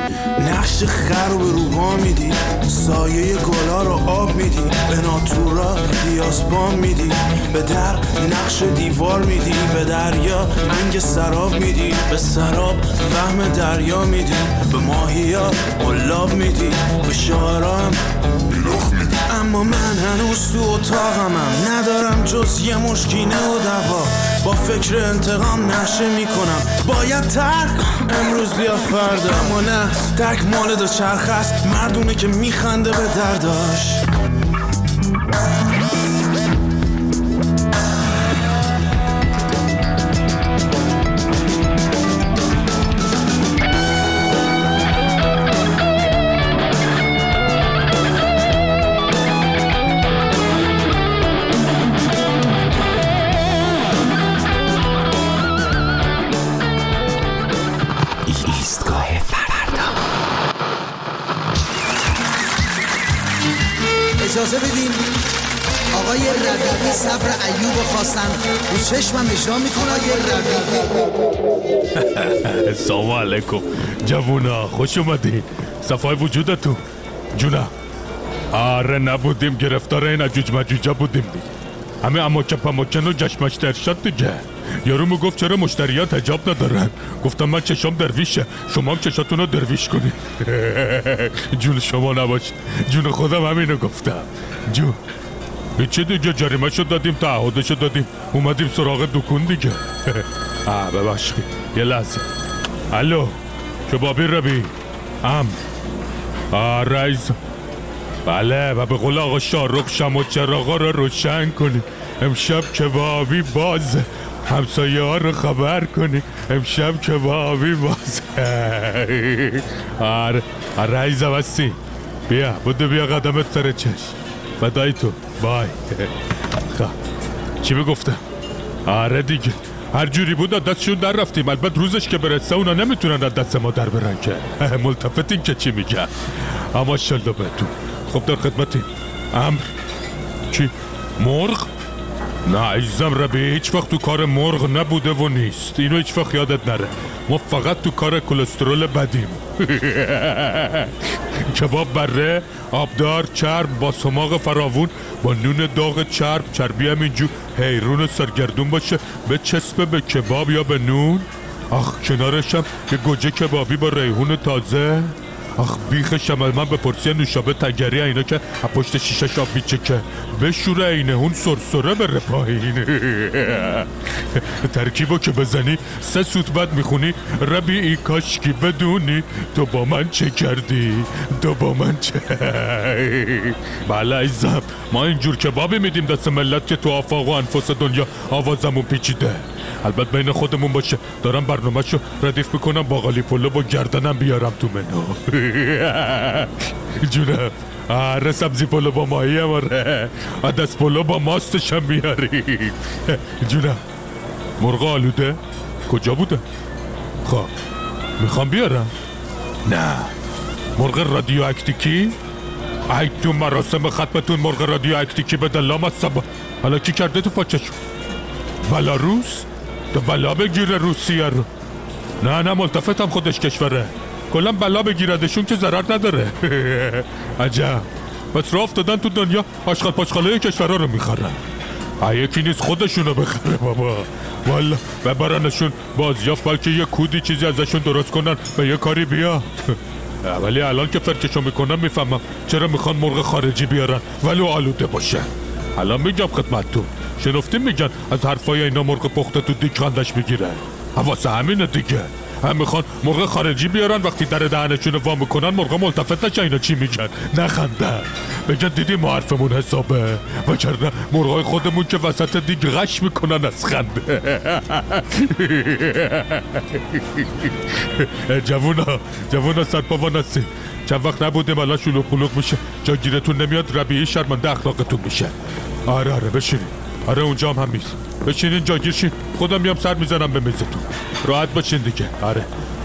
نقش خر رو به روبا میدی، سایه گلا رو آب میدی، به ناتورا دیاسپام میدی، به در نقش دیوار میدی، به دریا انگ سراب میدی، به سراب فهم دریا میدی، به ماهیا قلاب میدی، به شاعرام بلاخ میدی. اما من هنوز تو اتاقمم، ندارم جز یه مشکینه و دوا، با فکر انتقام نشه میکنم، باید ترک امروز یا فردا. اما نه، ترک مال دو چرخ است، مردونه که میخنده به درداش. اجازه بدین آقای ربیعی صبر ایوب خواستن رو چشمم اجرا میکنه. آقای ربیعی سلام علیکم جوونا، خوش اومدین. صفای وجودتون جونا. آره نبودیم گرفتار این اجوج مجوجا بودیم دیگه. همه اماکه پماکن و جشمش ارشاد دیگه. یارو میگفت چرا مشتریات حجاب ندارن، گفتم من چشام درویشه، شما هم چشاتون رو درویش کنید. جون شما نباش، جون خودم همینو گفتم. جون چه دیگه، جریمه شد دادیم، تعهدش دادیم، اومدیم سراغ دکون دیگه. آه ببخشید یه لحظه. الو کبابی ربی ام آه رئیس. بله و به قول آقا شارق شما چراغا رو روشن کنی، امشب کبابی باز، همسایه ها رو خبر کنی امشب کبابی باز. آره رئیس وستی بیا بودو بیا قدمت سر چشم، فدای تو، بای. خب چی بگفتم؟ آره دیگه هر جوری بود دستشون در رفتیم، البته روزش که برسه اونا نمیتونن از دست ما در برن که. ملتفتین که چی میگن. اما شلده بهتون. خب در خدمتیم. امر چی؟ مرغ؟ نه عزیزم ربی هیچ وقت تو کار مرغ نبوده و نیست، اینو هیچ وقت یادت نره. ما فقط تو کار کلسترول بدیم. کباب بره، آبدار، چرب با سماق فراوون، با نون داغ چرب، چربی همینجور حیرون سرگردون باشه، به چسبه به کباب یا به نون. آخ کنارشم یه گوجه کبابی با ریحون تازه. آخ بیخ شمال من به پرسی نوشابه تگری اینا که پشت شیشه شاب میچکه، بشوره اینه اون سرسره بره پایین. ترکیبو که بزنی سه سوت بد میخونی ربیعی کاشکی بدونی تو با من چه کردی، تو با من چه. بله عزیزم ما اینجور کبابی میدیم دست ملت که تو آفاق و انفاس دنیا آوازمون پیچیده. البته بین خودمون باشه، دارم برنامه‌شو ردیف میکنم، باقالی پلو با گردنم بیارم تو منو. جونم آره سبزی پلو با ماهی هم آره، عدس پلو با ماستش هم بیاری. جونم مرغ آلوده کجا بوده؟ خب میخوام بیارم. نه مرغ رادیو اکتیکی؟ ای تو مراسم ختمتون مرغ رادیو اکتیکی به دلام از سبا حالا کی کرده تو پاچشون؟ بلاروس؟ تو بلا بگیره روسیه رو. نه نه ملتفتم خودش کشوره، کلا بلا بگیردشون که ضرر نداره. عجب پس راه افتادن تو دنیا آشغال پاشغاله کشورها رو میخرن. یکی نیست خودشونو بخره بابا، والا ببرنشون بازیافت بلکه یه کودی چیزی ازشون درست کنن به یه کاری بیاد. ولی الان که فرکشو میکنم میفهمم چرا میخوان مرغ خارجی بیارن ولی آلوده باشه. الان میگم خدمتتون، شنفتیم میگن از حرفای اینا مرغ پخته تو دیگ خندش میگیره، واسه همینه دیگه. هم میخوان مرغ خارجی بیارن وقتی در دهنشون وا میکنن مرغ ملتفت نشه اینا چی میگن، نخندن، بگن دیدی ما حرفمون حسابه، وگرنه مرغای خودمون که وسط دیگ غش میکنن از خنده. جوونا جوونا سرپاوا نسیم، چند وقت نبودیم الان شلوغ پلوغ میشه، جاگیرتون نمیاد ربیعی شرمنده اخلاقتون میشه. آره آره بشینید، آره اونجا هم همیز بشینین جاگیر شین، خودم میام سر میزنم به میزتون، راحت باشین دیگه. آره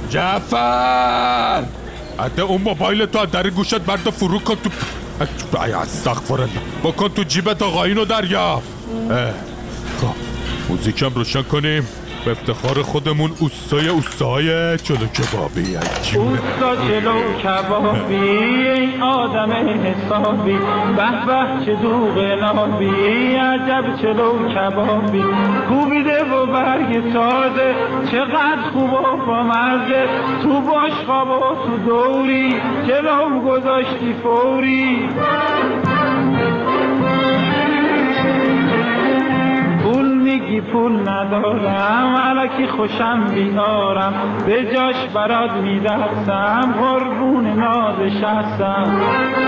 جعفر حتی اون موبایل تو در گوشت برد فرو کن تو. ای استغفرالله، بکن تو جیبت آقا اینو دریافت. خب موزیکم روشن کنیم. به افتخار خودمون اوستای اوستای چلو کبابی. اوستا چلو کبابی این آدم حسابی، به به چه دوغ نابی، عجب چلو کبابی، کوبیده و برگ تازه چقدر خوب و با مزه، تو باش خواب و تو دوری جلوم گذاشتی فوری. پول میگی پول ندارم الکی خوشم بیارم، به جاش برات میدستم قربون نازشستم.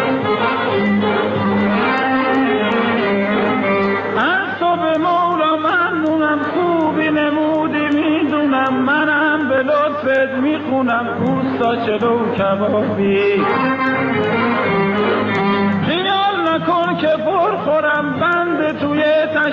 از تو به مولا ممنونم، خوبی نمودی میدونم، منم به لطفت میخونم اوستا چلو کبابی. خیال نکن که پر خورم بند توی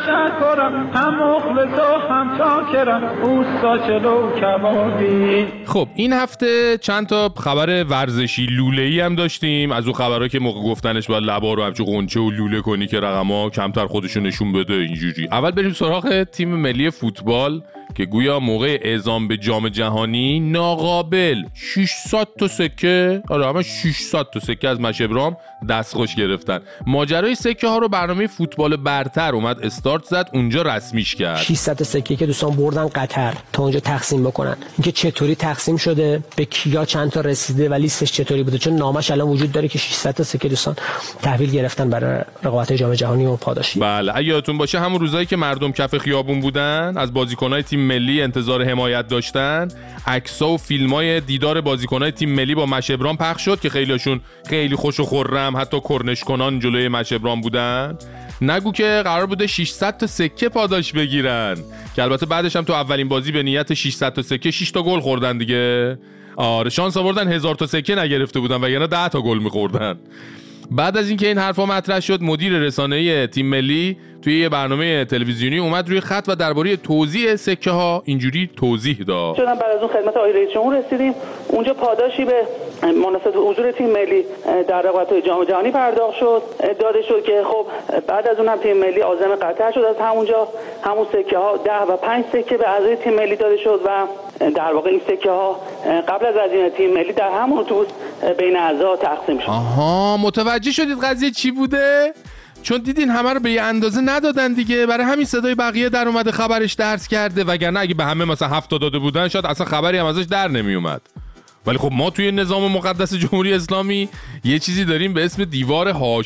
تشکرم، هم مخلص و هم چاکرم اوستا چلو کبابی. خب این هفته چند تا خبر ورزشی لوله‌ای هم داشتیم، از اون خبرها که موقع گفتنش باید لبا رو همچون قنچه و لوله کنی که رقم‌ها کمتر خودشون نشون بده اینجوری. اول بریم سراغ تیم ملی فوتبال که گویا موقع اعزام به جام جهانی ناقابل ششصد تا سکه، آره همه ششصد تا سکه از مشبرام دستخوش گرفتن. ماجرای سکه ها رو برنامه فوتبال برتر اومد استارت زد، اونجا رسمیش کرد. ششصد تا سکه که دوستان بردن قطر تا اونجا تقسیم بکنن، اینکه چطوری تقسیم شده، به کیا چند تا رسیده و لیستش چطوری بوده، چون نامش الان وجود داره که ششصد تا سکه دوستان تحویل گرفتن برای رقابت جام جهانی و پاداشی. بله اگه یادتون باشه همون روزایی که مردم کف خیابون بودن از بازیکن‌های تیم ملی انتظار حمایت داشتن، عکس‌ها و فیلم‌های دیدار بازیکن‌های تیم ملی با مشبرام پخش شد که خیلیشون خیلی خوش و خرم حتی کرنش کنان جلوی مشبرام بودن. نگو که قرار بوده ششصد تا سکه پاداش بگیرن که البته بعدش هم تو اولین بازی به نیت ششصد تا سکه شش تا گل خوردن دیگه. آره شانس آوردن هزار تا سکه نگرفته بودن و یعنی ده تا گل می‌خوردن. بعد از اینکه این حرفا مطرح شد، مدیر رسانه‌ای تیم ملی توی یه برنامه تلویزیونی اومد روی خط و درباره توزیع سکه ها اینجوری توضیح داد. چون بعد از اون خدمت آقای رئیس جمهور رسیدیم، اونجا پاداشی به مناسبت حضور تیم ملی در رقابت‌های جام جهانی پرداخت شد. داده شد که خب بعد از اون هم تیم ملی عازم قطر شد، از همونجا همون سکه ها ده و پنج سکه به اعضای تیم ملی داده شد و در واقع این سکه ها قبل از عزیمت تیم ملی در همون اتوبوس بین اعضا تقسیم شد. آها متوجه شدید قضیه چی بوده؟ چون دیدین همه رو به یه اندازه ندادن دیگه، برای همین صدای بقیه در اومده خبرش درس کرده، وگرنه اگه به همه مثلا هفت تا داده بودن شاید اصلا خبری هم ازش در نمی اومد. ولی خب ما توی نظام مقدس جمهوری اسلامی یه چیزی داریم به اسم دیوار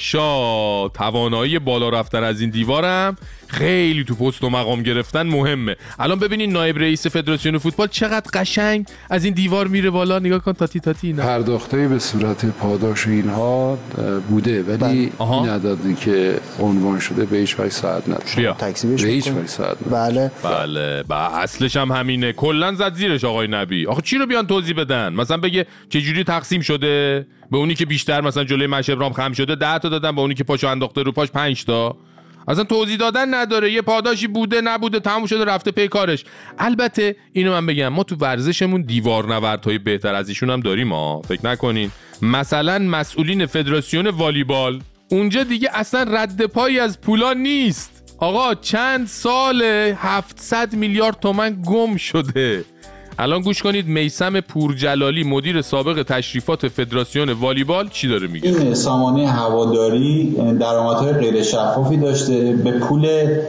هاشا. توانایی بالا رفتن از این دیوارم خیلی تو پست و مقام گرفتن مهمه. الان ببینین نایب رئیس فدراسیون فوتبال چقدر قشنگ از این دیوار میره بالا، نگاه کن تاتی تاتی. نه پرداخته به صورت پاداش اینها بوده ولی این عددی که عنوان شده به هیچ وجه صحت نداره. تکذیبش به هیچ وجه صحت نداره. بله بله با اصلش هم همینه، کلا زد زیرش آقای نبی. آخه چی رو بیان توضیح بدن؟ مثلا بگه چه جوری تقسیم شده، به اونی که بیشتر مثلا جلوی مشبرام خم شده ده تا دادن، به اونی که پاشو انداخته رو پاش پنج تا. اصلا توضیح دادن نداره، یه پاداشی بوده نبوده تموم شده رفته پی کارش. البته اینو من بگم ما تو ورزشمون دیوار نوردهای بهتر از ایشون هم داریم ها، فکر نکنین. مثلا مسئولین فدراسیون والیبال اونجا دیگه اصلا رد پایی از پولا نیست. آقا چند سال هفتصد میلیارد تومان گم شده. الان گوش کنید میثم پورجلالی مدیر سابق تشریفات فدراسیون والیبال چی داره میگه. این سامانه هواداری درآمدهای غیر شفافی داشته، به پول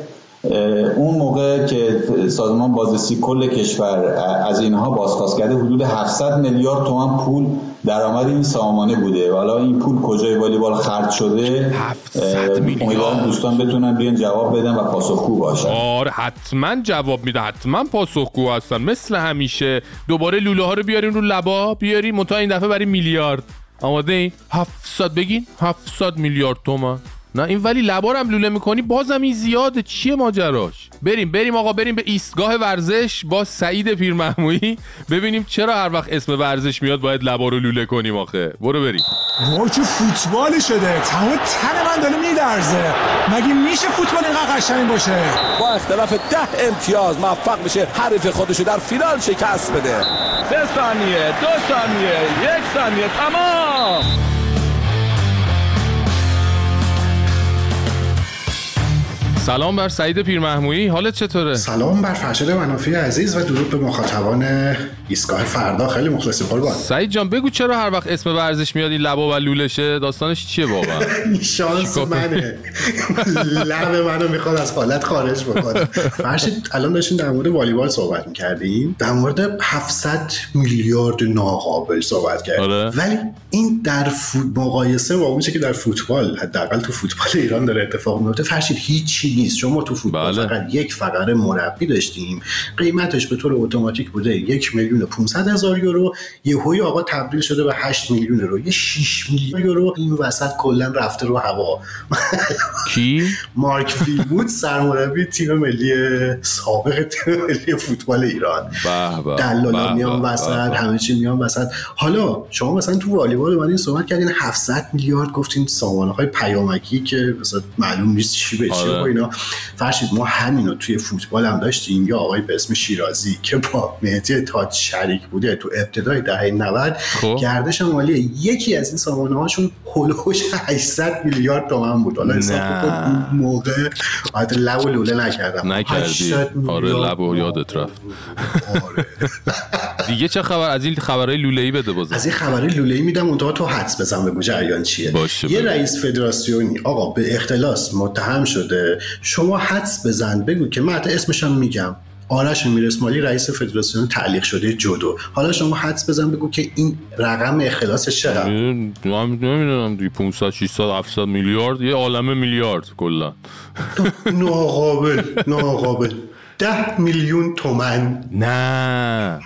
اون موقع که سازمان بازرسی کل کشور از اینها بازخواست کرده حدود هفتصد میلیارد تومان پول درآمد این سامانه بوده و حالا این پول کجای والیبال خرج شده امیدوارم دوستان بتونن بیان جواب بدن و پاسخگو باشن. آره حتما جواب میده، حتما پاسخگو هستن مثل همیشه. دوباره لوله ها رو بیارین رو لبا بیارین، منتها این دفعه برای میلیارد. آماده این؟ هفتصد بگین هفتصد میلیارد تومان. نه این ولی لبا هم لوله میکنی بازم این زیاده، چیه ماجراش؟ بریم بریم آقا بریم به ایستگاه ورزش با سعید پیرمحمودی ببینیم چرا هر وقت اسم ورزش میاد باید لبا رو لوله کنیم آخه. برو بریم. ما که فوتبالی شده تمام تن من داره میلرزه، مگه میشه فوتبال اینقدر قشنگ باشه؟ با اختلاف ده امتیاز موفق میشه حریف خودشو در فینال شکست بده. سه ثانیه، دو ثانیه، یک ثانیه، تمام. سلام بر سعید پیرمحمودی، حالت چطوره؟ سلام بر فرشاد منافی عزیز و درود به مخاطبان ایستگاه فردا. خیلی مخلصیم قربان. سعید جان بگو چرا هر وقت اسم ورزش میاد این لبا و لولشه؟ داستانش چیه واقعا؟ شانس منه. لب منو میخواد از حالت خارج بکنه. فرشاد الان داشتیم در مورد والیبال صحبت میکردیم، در مورد هفتصد میلیارد ناقابل صحبت کردیم. آره. ولی این در فوتبال مقایسه با اون چیزی که در فوتبال حداقل تو فوتبال ایران داره اتفاق میفته فرشید هیچی نیست. شما تو فوتبال بله. فقط یک فقره مربی داشتیم، قیمتش به طور اتوماتیک بوده یک میلیون و پانصد هزار یورو، یهویی آقا تبدیل شده به هشت میلیون یورو، یه شش میلیون یورو این وسط کلا رفته رو هوا. کی؟ مارک فیلمود سرمربی تیم ملی سابق تیم ملی فوتبال ایران. دلالا میان وسط، همه چی میان وسط. حالا شما مثلا تو والیبال اومدین صحبت کردین هفتصد میلیارد گفتین سامانه‌های پیامکی که مثلا معلوم نیست چی به چی و اینا. فرشید ما همینو توی فوتبال هم داشتیم. یا آقای به اسم شیرازی که با مهدی تاج شریک بوده تو ابتدای دهه نود، گردش مالی یکی از این سامانه‌هاشون هولوش هشتصد میلیارد تومان بود. حالا حساب کن اون موقع بعد لب و لوله نکردم. نکردی. آره لب و یادت رفت. آره. دیگه چه خبر از این خبرهای لوله‌ای بده بازم؟ از این خبرهای لوله‌ای میدم اونطور تو حدس بزن بگو جریان چیه. باشه یه بگو. رئیس فدراسیونی آقا به اختلاس متهم شده، شما حدس بزن بگو که من اسمش هم میگم آرش میراسمالی رئیس فدراسیون تعلیق شده جودو. حالا شما حدس بزن بگو که این رقم اخلاصش چقدر؟ من نمیدونم دیگه پانصد ششصد هفتصد میلیارد، یه عالمه میلیارد کلا. ناقابل ناقابل ده میلیون تومان. نه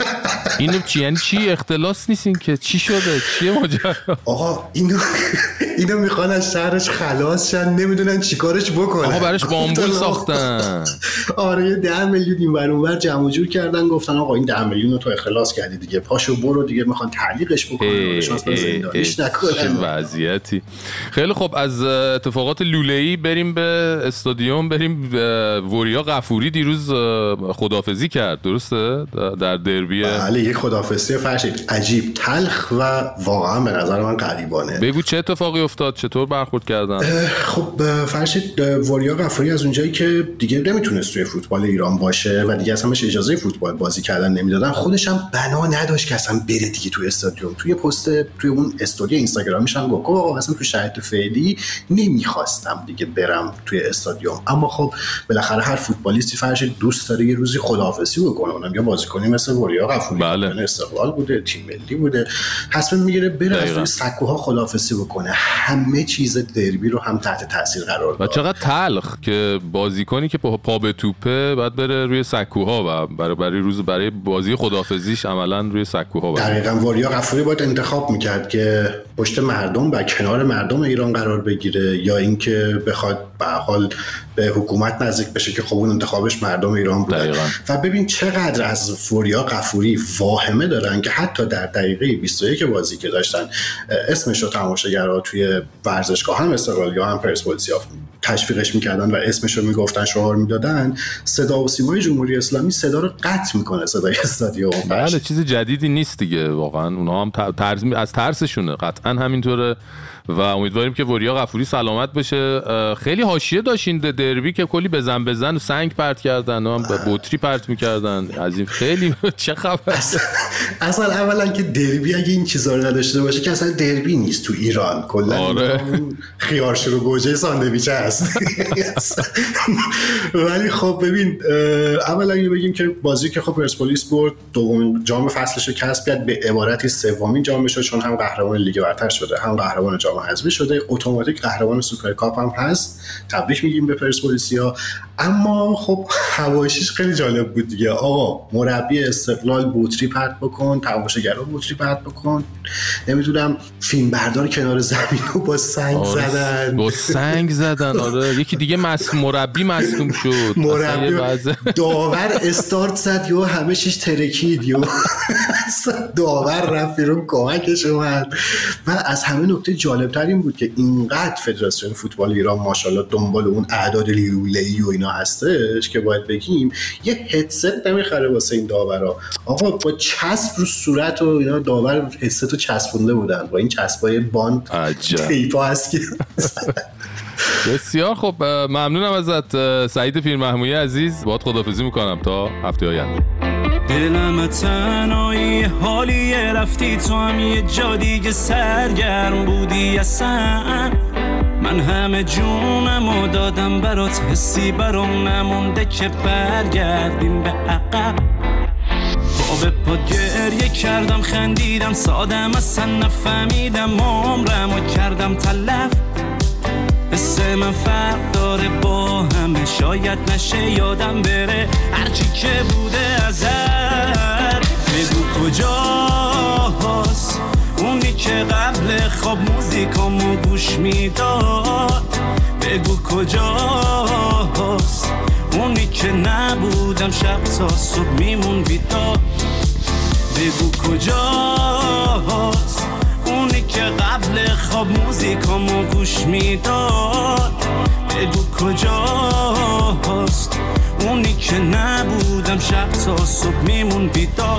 اینو چی یعنی چی؟ اختلاس نیستین که چی شده؟ چیه ماجرا؟ آقا اینو اینو میخوان از شهرش خلاص شن، نمیدونن چیکارش بکنن. آقا براش بامبول ساختن. آره ده میلیون این ور اونور جمع جور کردن، گفتن آقا این ده میلیون رو تو اخلاص کردی دیگه، پاشو برو دیگه، میخان تعلیقش بکنن، شانس زندانیش نکنن. چه وضعیتی. خیلی خب از اتفاقات لوله‌ای بریم به استادیوم، بریم وریا غفوری دیروز خدافظی کرد، درسته؟ در دربی. بله یک خدافظی فرشید عجیب تلخ و واقعا به نظر من غریبانه. بگو چه اتفاقی افتاد؟ چطور برخورد کردن؟ خب فرشید وریا غفوری از اونجایی که دیگه نمیتونست توی فوتبال ایران باشه و دیگه اصلا بهش اجازه فوتبال بازی کردن نمیدادن، خودش هم بنا نداشت که اصلا بره دیگه توی استادیوم. توی پست توی اون استوری اینستاگرامیش هم گفت آقا اصلا تو شرایط فعلی نمیخواستم دیگه برم توی استادیوم. اما خب بالاخره هر فوتبالیستی فرشید دوست داره یه روزی خداحافظی بکنه، اونم یا بازیکنی مثل وریا غفوری بله. استقلال بوده، تیم ملی بوده، تصمیم میگیره بره از روی سکوها خداحافظی بکنه. همه چیز دربی رو هم تحت تاثیر قرار داد. و چقدر تلخ که بازیکنی که پا به توپه بعد بره روی سکوها و برای برای روز برای بازی خداحافظیش عملاً روی سکوها بره. دقیقاً وریا غفوری باید انتخاب میکرد که پشت مردم و کنار مردم ایران قرار بگیره یا اینکه بخواد به حال به حکومت نزدیک بشه که خب اون انتخابش مردم ایران بوده. دقیقاً. و ببین چقدر از وریا غفوری واهمه دارن که حتی در دقیقه بیست و یک بازی که داشتن اسمش رو تماشاگرها توی ورزشگاه هم استقلال یا هم پرسپولیس تشویقش میکردن و اسمش رو میگفتن، شعار میدادن، صدا و سیمای جمهوری اسلامی صدا رو قطع میکنه، صدای استادیوم. بله چیز جدیدی نیست دیگه واقعا. اونها هم ترس از ترسشونه قطعا همینطوره و امیدواریم که وریا غفوری سلامت بشه. خیلی حاشیه داشتین دربی که کلی بزن بزن و سنگ پرت کردن و بطری پرت میکردن. از این خیلی چه خبر؟ اصلا, اصلا اولا که دربی اگه این چیزا رو نداشته باشه که اصلا دربی نیست تو ایران. کلا آره. خیارشور و گوجه ساندویچ هست. ولی خب ببین اولا اینو بگیم که بازی که خب پرسپولیس برد، دومین جام فصلش رو کسب کرد، به عبارتی سومین جام شد، چون هم قهرمان لیگ برتر شده هم قهرمان جام حذفی شده، اتوماتیک قهرمان سوپرکاپ هم هست. تبریک میگیم به پرسپولیسیا. اما خب حواشیش خیلی جالب بود دیگه. آقا مربی استقلال بطری پرت بکن، تماشاگرها بطری پرت بکن، نمیدونم فیلم بردار کنار زمین رو با سنگ آره زدن با سنگ زدن آره. یکی دیگه مس مربی مصدوم شد، مربی داور استارت زد یا همه چیش ترکید یا داور رفت بیرون کمکش اومد. و از همه نکته جالبتر این بود که اینقدر فدراسیون فوتبال ایران ماشاءالله دنبال اون اعداد لوله‌ای و اینا هستش که باید بگیم یه هدست نمیخره واسه این داورا. آقا با چسب رو صورت و اینا داور هدست رو چسبونده بودن با این چسبای باند تیپا هست که بسیار خب، ممنونم ازت سعید پیرمحمودی عزیز. باهات خداحافظی میکنم تا هفته آینده. دلم تنهایی حالی رفتی، تو هم یه جا دیگه سرگرم بودی اصلا. من همه جونمو دادم برات، حسی برام نمونده که برگردیم به عقب. با به پا گریه کردم، خندیدم، سادم اصلا نفهمیدم، عمرمو کردم تلف. حس من فرق داره با همه، شاید نشه یادم بره هرچی که بوده ازت. بگو کجاست اونی که قبل خواب موزیکامو گوش میداد. بگو کجاست اونی که نبودم شب تا صبح میمون بیدار. بگو کجاست اونی که قبل خواب موزیکامو گوش میداد. بگو کجاست اونی که نبودم شب تا صبح میمون بیدار.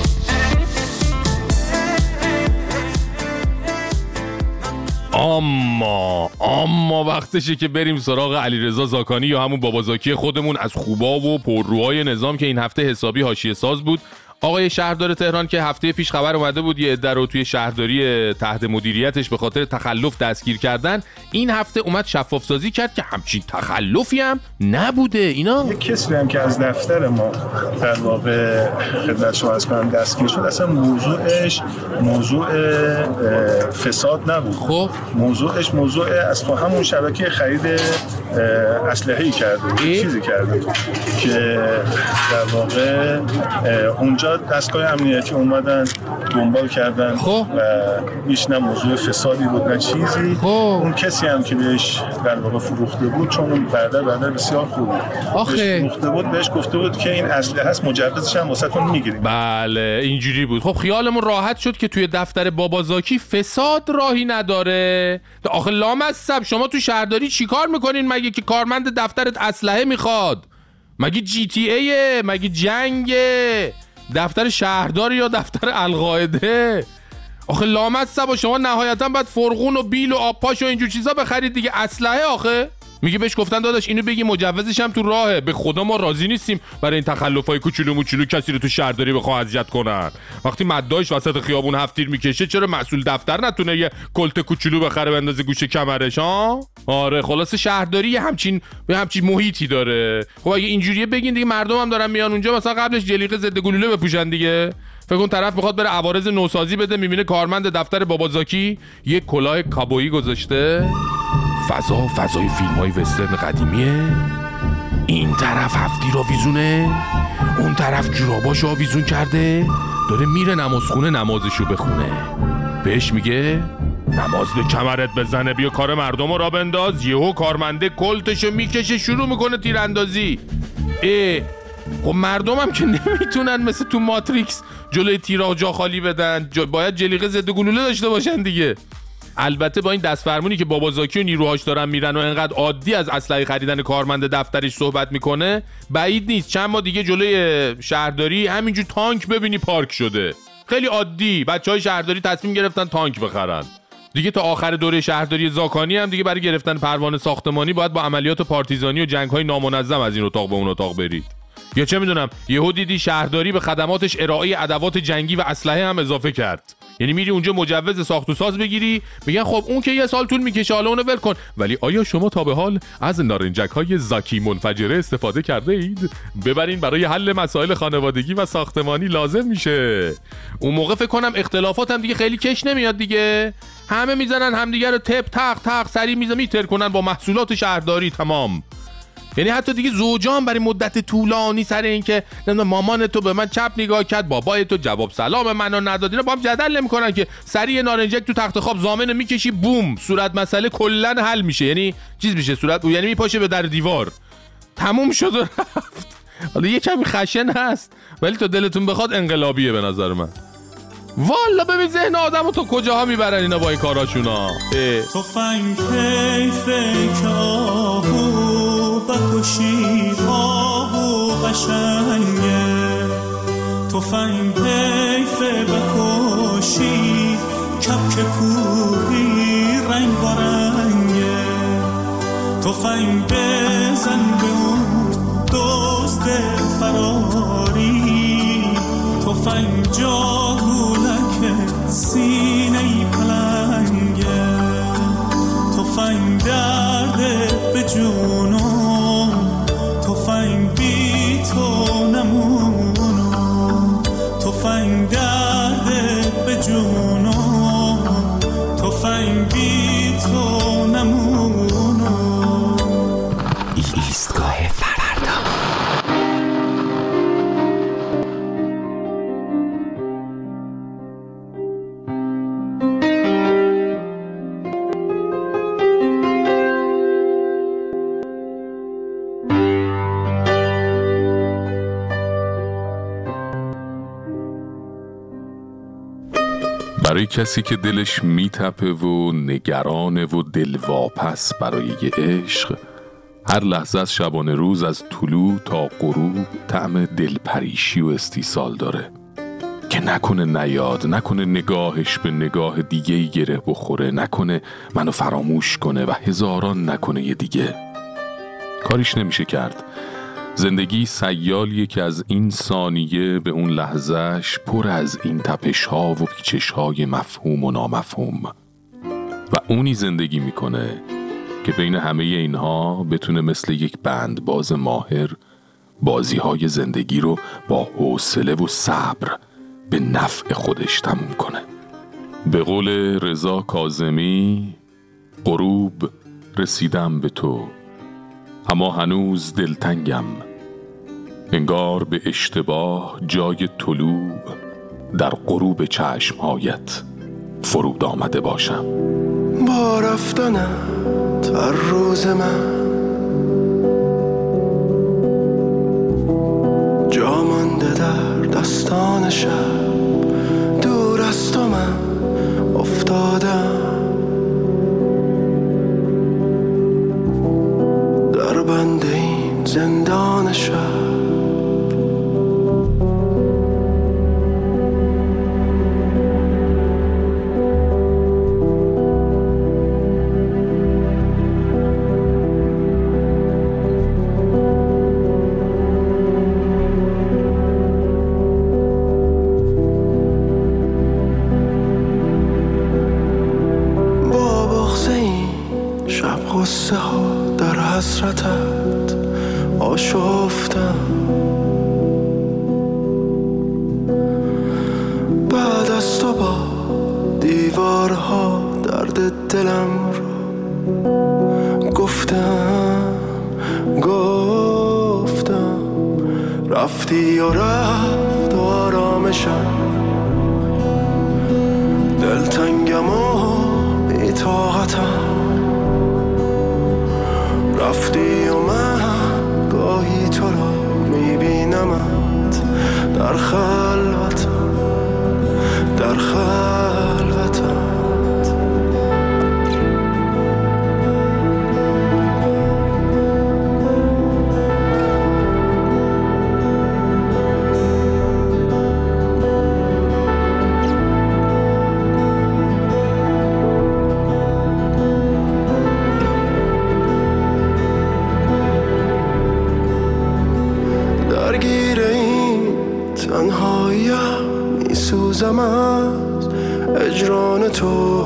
اما اما وقتشه که بریم سراغ علیرضا زاکانی یا همون بابا زاکی خودمون، از خوبا و پرروهای نظام که این هفته حسابی حاشیه ساز بود. آقای شهردار تهران که هفته پیش خبر اومده بود یه عده رو توی شهرداری تحت مدیریتش به خاطر تخلف دستگیر کردن، این هفته اومد شفاف سازی کرد که همچین تخلفی هم نبوده. اینا یک کسی هم که از دفتر ما در واقع خدمت شما از کنم دستگیر شد، اصلا موضوعش موضوع فساد نبود. خب موضوعش موضوع از تو همون شبکه خرید اسلحه‌ای کرده، چیزی کرده که در واقع اونجا دستگاه امنیتی اومدن دنبال کردن. خب و هیچ نه موضوع فسادی بود نه چیزی. خب اون کسی هم که بهش در واقع فروخته بود، چون اون برادر برادر بسیار خوب بود، آخه فروخته بود، بهش گفته بود که این اسلحه هست، مجوزش هم واسهتون میگیریم. بله اینجوری بود. خب خیالمون راحت شد که توی دفتر بابا زاکی فساد راهی نداره. آخه لامصب شما تو شهرداری چیکار میکنین مگه که کارمند دفترت اسلحه میخواد؟ مگه جی تی ایه؟ مگه جنگه؟ دفتر شهرداری یا دفتر القاعده؟ آخه لامصب شما نهایتا باید فرغون و بیل و آبپاش و اینجور چیزا بخرید دیگه. اسلحه آخه میگه بهش گفتن داداش اینو بگی مجوزش هم تو راهه. به خدا ما راضی نیستیم برای این تخلفای کوچولو موچولو کسی رو تو شهرداری بخواد اذیت کنن. وقتی مداش وسط خیابون هفت تیر میکشه، چرا مسئول دفتر نتونه یه کلت کوچولو بخره بندازه گوشه کمرش ها؟ آره خلاص شهرداری همچین به همچین محیطی داره. خب اگه اینجوریه بگین دیگه، مردم هم دارن میان اونجا مثلا قبلش جلیقه ضد گلوله بپوشن دیگه. فکر کن طرف میخواد بره عوارض نوسازی بده، میبینه کارمند دفتر بابا زاکی یه کلاه کابویی گذاشته. فضا فضای فیلم‌های وسترن قدیمیه، این طرف هفتیر آویزونه، اون طرف جوراباشو آویزون کرده، داره میره نمازخونه نمازشو بخونه. بهش میگه نماز به کمرت بزنه، بیا کار مردم را بنداز. یهو کارمنده کلتشو میکشه شروع میکنه تیراندازی. اه خب مردم هم که نمیتونن مثل تو ماتریکس جلوی تیرا جا خالی بدن، باید جلیقه ضد گلوله داشته باشن دیگه. البته با این دستفرمونی که بابا زاکی و نیروهاش دارن میرن و انقدر عادی از اسلحه خریدن کارمند دفترش صحبت میکنه، بعید نیست چند ماه دیگه جلوی شهرداری همینجور تانک ببینی پارک شده. خیلی عادی بچهای شهرداری تصمیم گرفتن تانک بخرن دیگه. تا آخر دوره شهرداری زاکانی هم دیگه برای گرفتن پروانه ساختمانی باید با عملیات پارتیزانی و جنگ‌های نامنظم از این اتاق به اون اتاق برید. یا چه میدونم یهو دیدی شهرداری به خدماتش ارائه ادوات جنگی و اسلحه هم اضافه کرد. یعنی میری اونجا مجوز ساخت و ساز بگیری، میگن خب اون که یه سال طول میکشه حالا اونو ول کن، ولی آیا شما تا به حال از نارنجک‌های زاکی منفجره استفاده کرده اید؟ ببرین برای حل مسائل خانوادگی و ساختمانی لازم میشه. اون موقع فکر کنم اختلافات هم دیگه خیلی کش نمیاد دیگه. همه میزنن همدیگه رو تپ تق تق سری میز میتر کنن با محصولات شهرداری. تمام. یعنی حتی دیگه زوجان برای مدت طولانی سر این که مامان تو به من چپ نگاه کرد، بابای تو جواب سلام منو نداد، اینا با هم جدل نمی‌کنن که سری نارنجک تو تخت خواب زامن میکشی بوم صورت مسئله کلا حل میشه. یعنی چیز میشه صورت، یعنی میپاشه به در دیوار، تموم شد و رفت. حالا یه کمی خشن هست ولی تو دلتون بخواد انقلابیه به نظر من. والا ببین ذهن آدمو تو کجاها میبرن اینا با این کاراشونا. تو فنگ فیک آهو بکشی آهو قشنگه، تو فنگ فیف بکشی کپک کوهی رنگ برنگه، تفنگ بزن به اون دوست فراری، تفنگ جاهولک سینه پلنگه، تفنگ درده به جونم، تفنگ بی تو نمونم، تفنگ درده به جونم، تفنگ بی تو نمونم. ایستگاه فردا. برای کسی که دلش میتپه و نگرانه و دلواپس برای یه عشق، هر لحظه از شبانه روز از طلوع تا غروب طعم دلپریشی و استیصال داره که نکنه نیاد، نکنه نگاهش به نگاه دیگه‌ای گره بخوره، نکنه منو فراموش کنه و هزاران نکنه یه دیگه. کاریش نمیشه کرد. زندگی سیالیه که از این ثانیه به اون لحظهش پر از این تپش ها و پیچش های مفهوم و نامفهوم و اونی زندگی میکنه که بین همه اینها بتونه مثل یک بندباز ماهر بازی های زندگی رو با حوصله و صبر به نفع خودش تموم کنه. به قول رضا کاظمی، غروب رسیدم به تو اما هنوز دلتنگم، انگار به اشتباه جای طلوع در غروب چشمهایت فرود آمده باشم. با رفتنت هر روز من جا مانده در دستان شب، دور از تو من افتادم در بند این زندان شب. قصه ها در حسرتت آشفتم، بعد از تو با دیوارها درد دلم رو گفتم گفتم رفتی و رفت آرامشم، دلتنگم و بی طاقتم، رفتی و من گاهی تو را میبینمت در خلوتم در خلوتم. درگیر این تنهاییم میسوزم از اجران تو،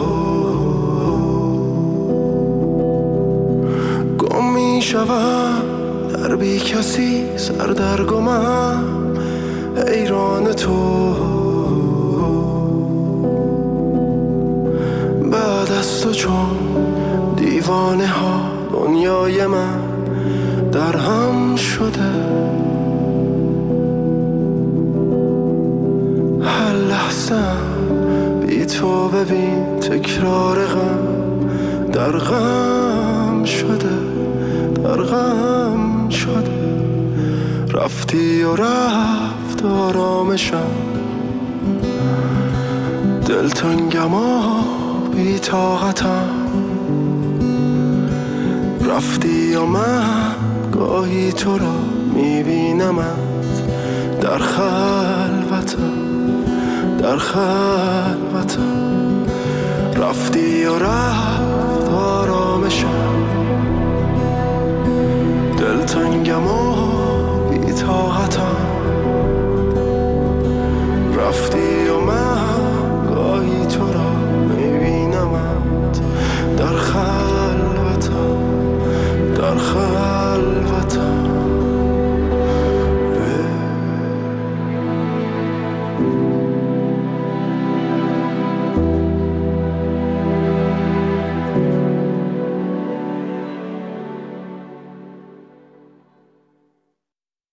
گم میشوم در بی کسی سردرگمم حیران تو، بعد از تو چون دیوانه ها دنیای من در هم شده، هر لحظه بی تو ببین تکرار غم در غم شده در غم شده، رفتی و رفت آرامشم، دلتنگم و بی طاقتم، رفتی و من گاهی تو را میبینمت در خلوتم در خلوتم، رفتی و رفت آرامشم، دلتنگم و